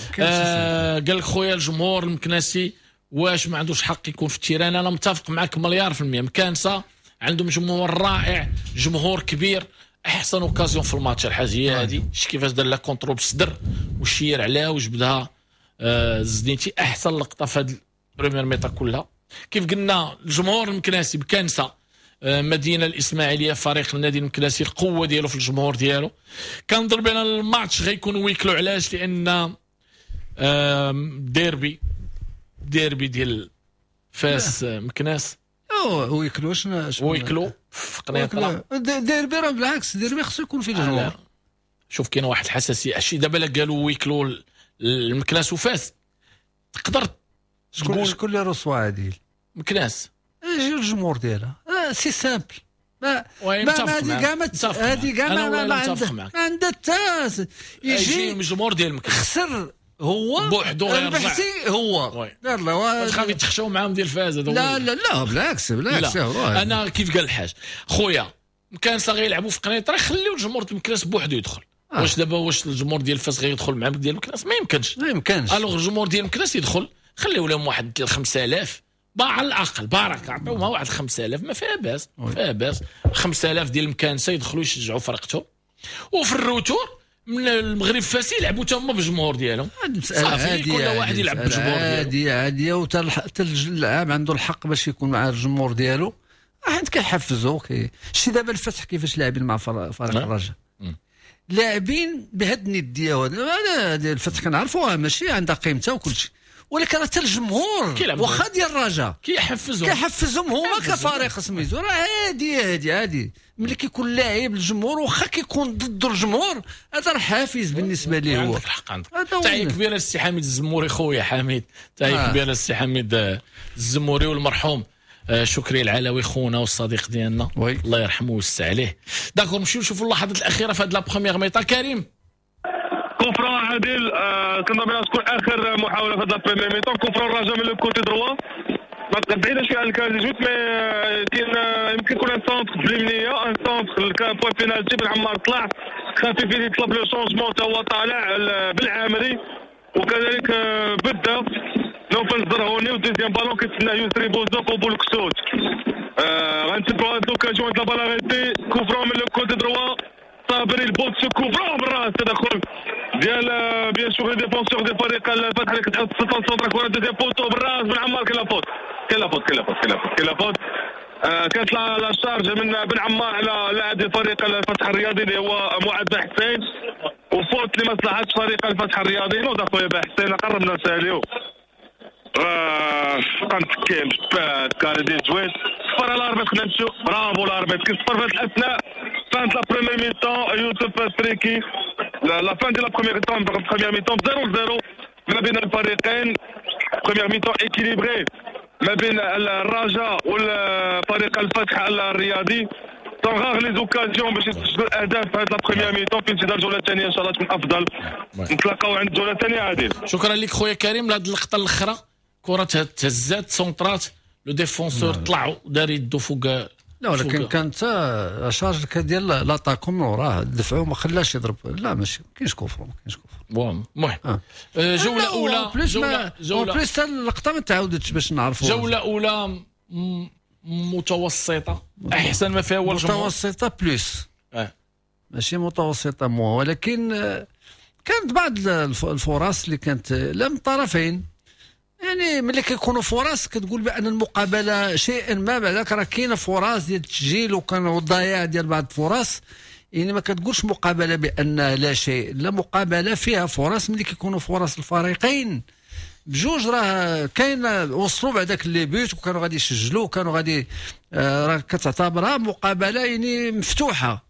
آه قال لك خويا الجمهور المكناسي واش ما عندوش حق يكون في التيران؟ انا متفق معك مليار في المية. مكانسه عندهم جمهور رائع، جمهور كبير، احسن اوكازيون في الماتش الحاج هي هذه. شتي كيفاش دار لا كونترول بالصدر والشير عليها وجبدها آه زدينتي، احسن لقطه في هذه البريمير ميطا كلها. كيف قلنا الجمهور المكناسي بكنسه آه مدينه الاسماعيليه، فريق النادي المكناسي القوه ديالو في الجمهور ديالو. كنظن بان الماتش غيكون ويكلو، علاش؟ لان آه ديربي ديربي ديال فاس مكناس او ويكلو شنو ويكلو في قنيطره. ديربي راه بالعكس، ديربي خصو يكون فيه الجمهور. شوف كاين واحد الحساسيه، شي دابا لا قالوا ويكلو المكناس وفاس تقدر شكون شكون اللي رسوا عادل مكناس يجي الجمهور ديالها آه سي سامبل. ما ما هذه كاع هذه كاع ما عندها حتى يجي الجمهور ديال مكناس خسر هو بوحدو البحثي هو يلا تخافي تخشوا معاهم ديال فاز. هذا لا لا لا بالعكس بالعكس. لا. انا كيف قال الحاج خويا كان صغير يلعبوا في قنيطره، خليو الجمهور ديال مكناس بوحدو يدخل. آه. واش دابا واش الجمهور ديال فاس غيدخل مع ديال مكناس؟ ما يمكنش ما يمكنش. الوغ الجمهور ديال مكناس يدخل، خليو لهم واحد ديال خمسة آلاف على الاقل، بارك عطيوها واحد خمسة آلاف ما فيها باس، فيها باس خمسة آلاف ديال المكانسه يدخلوا يشجعوا فرقتهم. وفي الروتور من المغرب فاس يلعبوا تما بالجمهور ديالهم، صافي كل واحد يلعب بالجمهور ديالو. عادي عادي، وحتى اللاعب عنده الحق باش يكون مع الجمهور ديالو، حيت كيحفزوا. شتي دابا الفتح كيفاش لاعبين مع فريق الرجاء، لاعبين بهاد النديه. هذا الفتح كنعرفوها ماشي عندها قيمتها وكل شيء، ولكن حتى الجمهور واخا ديال الرجاء كيحفزهم كيحفزهم هما كفريق سميتو. راه عادي عادي عادي ملي كيكون لاعب الجمهور واخا كيكون ضد الجمهور، هذا راه حافز بالنسبه ليه. هو عندك الحق. عندك تحيه كبيره للسي حميد الزموري خويا حميد، تحيه آه. كبيره للسي حميد الزموري والمرحوم آه شكري العلوي خونا والصديق ديالنا الله يرحمه ويوسع عليه. داكور نمشيو نشوفوا اللحظات الاخيره في هذه لا بروميير ميطا. كريم كونفرون عادل آه كنظن تكون اخر محاوله في هذا البريمير ميطون. كونفرون الرجاء من الكوتي دروا ما بعيداش فيها الكان جوت، مي كاين يمكن يكون ان سونتر باليمنيه، ان سونتر كان بوين بينالتي بن عمار طلع خافي فيه يطلب لو شونجمون تا هو طالع بالعامري، وكذلك بدا نوفل الزرهوني، والدوزيام بالون كيتسنى يسري بوزوك وبولكسوت. غنتبعوا هاد لوكاجيون هاد لا بال اريتي. كوفرون من الكوتي دروا صابري البوت سو كوفرون بالراس، تدخل ديال بيان سور ديفونسور ديال فريق الفتح اللي كتحط سلطان سونتر كره دوزيام بوتو بالراس بن عمار. كاين لافوت كاين لافوت كاين لافوت كاين لافوت كاين لافوت كانت لا شارج من بن عمار على لاعب ديال فريق الفتح الرياضي اللي هو معاذ حسين، وفوت لمصلحه فريق الفتح الرياضي. نوض اخويا حسين قربنا نساليو كنتكلم بات كاري دي زوين صفر الاربيت. خلينا نمشيو برافو الاربيت كيصفر في هاد الاثناء. فانت لا بروميير ميطون يوسف فريكي لا فان دي لا بروميير ميطون بروميير ميطون صفر صفر ما بين الفريقين. بروميير ميطون ايكيليبري ما بين الرجاء والفريق الفتح الرياضي. دون غاغ لي زوكازيون باش يسجلوا الاهداف في هاد لا بروميير ميطون. في انتظار الجوله الثانيه ان شاء الله تكون افضل. نتلاقاو عند الجوله الثانيه عادل. شكرا لك خويا كريم لهاد اللقطه الاخرى، كره تهزات سونطرات لو ديفونسور طلع ودار يدو فوق. لا ولكن كانت شارج ديال لاطاكم من وراه دفعوا ما خلاش يضرب. لا ماشي كاينش كفر ما كاينش كفر. المهم آه. جوله اولى جوله جوله بليس اللقطه ما تعاودتش باش نعرفوا. جوله اولى متوسطه احسن ما فيها هو الجمهور. متوسطه بليس اه ماشي متوسطه مو، ولكن كانت بعض الفرص اللي كانت لا من الطرفين. يعني ملي كيكونوا فرص كتقول بان المقابله شيئا ما، بعدك راه كاينه فرص ديال التسجيل وكان الضياع ديال بعض الفرص. يعني ما كتقولش مقابله بان لا شيء، لا مقابله فيها فرص. ملي كيكونوا فرص الفريقين بجوج راه كاين وصلوا بعداك لي بيوت وكانوا غادي يسجلوا وكانوا غادي آه راه كتعتبرها مقابله يعني مفتوحه.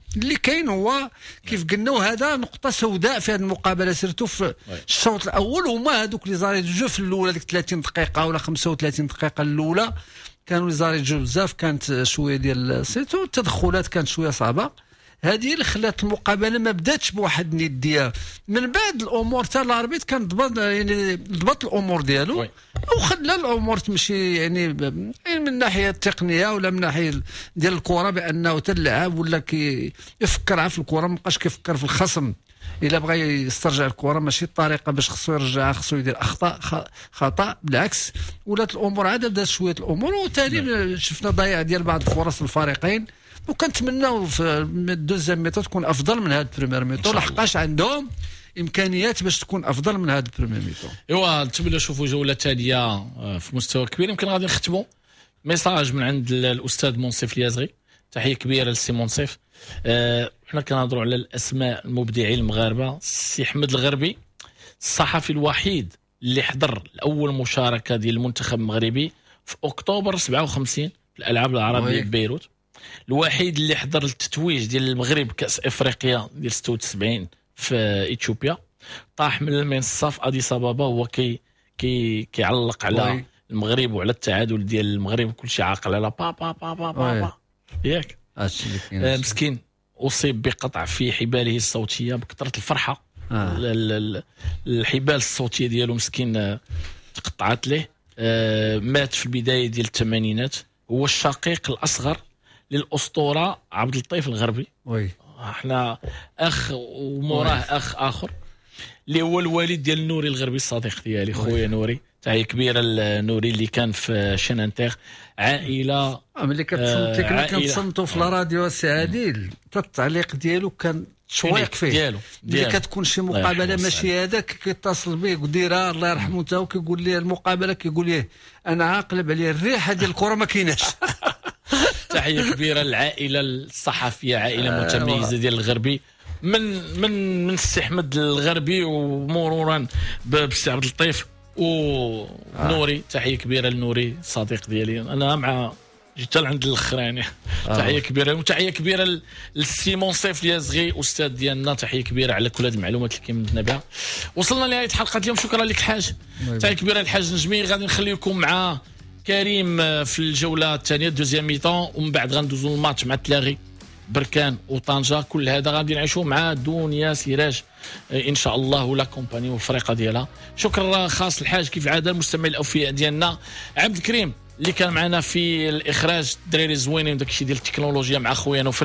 اللي كاين هو كيف قلنا، وهذا نقطه سوداء في هذه المقابله سيرتو في الشوط الاول، هما هذوك لي زاري جو في الاولى ديك ثلاثين دقيقه ولا خمسة وثلاثين دقيقه الاولى كانوا لي زاري جو بزاف، كانت شويه ديال سيرتو التدخلات كانت شويه صعبه. هذه اللي خلات المقابله ما بداتش بواحد النديه. من بعد الامور حتى الاربيت كان ضبط يعني ضبط الامور ديالو وخلى الامور تمشي يعني من الناحيه التقنيه ولا من الناحيه ديال الكره، بانه حتى اللاعب ولا كيفكر في الكره، ما بقاش كيفكر في الخصم. الا بغى يسترجع الكره ماشي الطريقه باش خصو يرجعها، خصو يدير اخطاء خطا، بالعكس ولات الامور عاد بدات شويه الامور. وثاني شفنا ضياع ديال بعض الفرص الفريقين، وكنتمناو في الدوزيام ميطو تكون افضل من هذا البريمير ميطو، لحقاش عندهم امكانيات باش تكون افضل من هذا البريمير ميطو. ايوا نتمنى نشوفوا جوله ثانيه في مستوى كبير. يمكن غادي نختموا ميساج من عند الاستاذ منصف اليازغي، تحيه كبيره للسي منصف. أه حنا كنهضروا على الاسماء المبدعين المغاربه. السي احمد الغربي الصحفي الوحيد اللي حضر الاول مشاركه ديال المنتخب المغربي في اكتوبر سبعة وخمسين في الالعاب العربيه ببيروت، الوحيد اللي حضر التتويج ديال المغرب كاس افريقيا ديال ستة وسبعين في اثيوبيا، طاح من المنصه في اديس ابابا هو كي كي كيعلق على وي. المغرب وعلى التعادل ديال المغرب، كل شيء عاقل على با با با با, با, با. ياك آه مسكين اصيب بقطع في حباله الصوتيه بكثره الفرحه. آه. الحبال الصوتيه ديالو مسكين تقطعت له. آه مات في البدايه ديال الثمانينات. هو الشقيق الاصغر للاسطوره عبد اللطيف الغربي. وي احنا اخ وموراه اخ اخر اللي هو الوالد ديال نوري الغربي الصديق ديالي خويا نوري. تحيه كبيره لنوري اللي كان في شنانتيغ. عائله ملي كتصنت كنا كنصنتوا في الراديو السي عادل، التعليق ديالو كان شويق فيه ديالو ملي كتكون شي مقابله ماشي هذاك كيتصل به وديرها الله يرحمه تا وكيقول لي المقابله كيقول لي انا عاقلب عليه الريحه ديال الكره ما كايناش. تحيه كبيره للعائله الصحفيه، عائله متميزه ديال الغربي، من من من السي احمد الغربي ومرورا بالسي عبد اللطيف ونوري. تحيه كبيره لنوري الصديق ديالي، انا مع جيت لعند الاخراني. تحيه كبيره وتحيه كبيره للسي منصف اليازغي استاذ ديالنا. تحيه كبيره على كل هذه المعلومات اللي كيمدنا بها. وصلنا لنهايه حلقه اليوم، شكرا لك الحاج. تحيه كبيره للحاج نجمي. غادي نخليكم مع كريم في الجوله الثانيه دوزيام ميطون، ومن بعد غندوزو الماتش مع التلاغي بركان وطنجه. كل هذا غادي نعيشوه مع دنيا سراج ان شاء الله ولا كومباني والفريقه ديالها. شكرا خاص الحاج كيف عاده المستمعين الاوفياء ديالنا. عبد الكريم اللي كان معنا في الاخراج، الدراري زوينين وداك الشيء ديال التكنولوجيا مع خويا نوفل.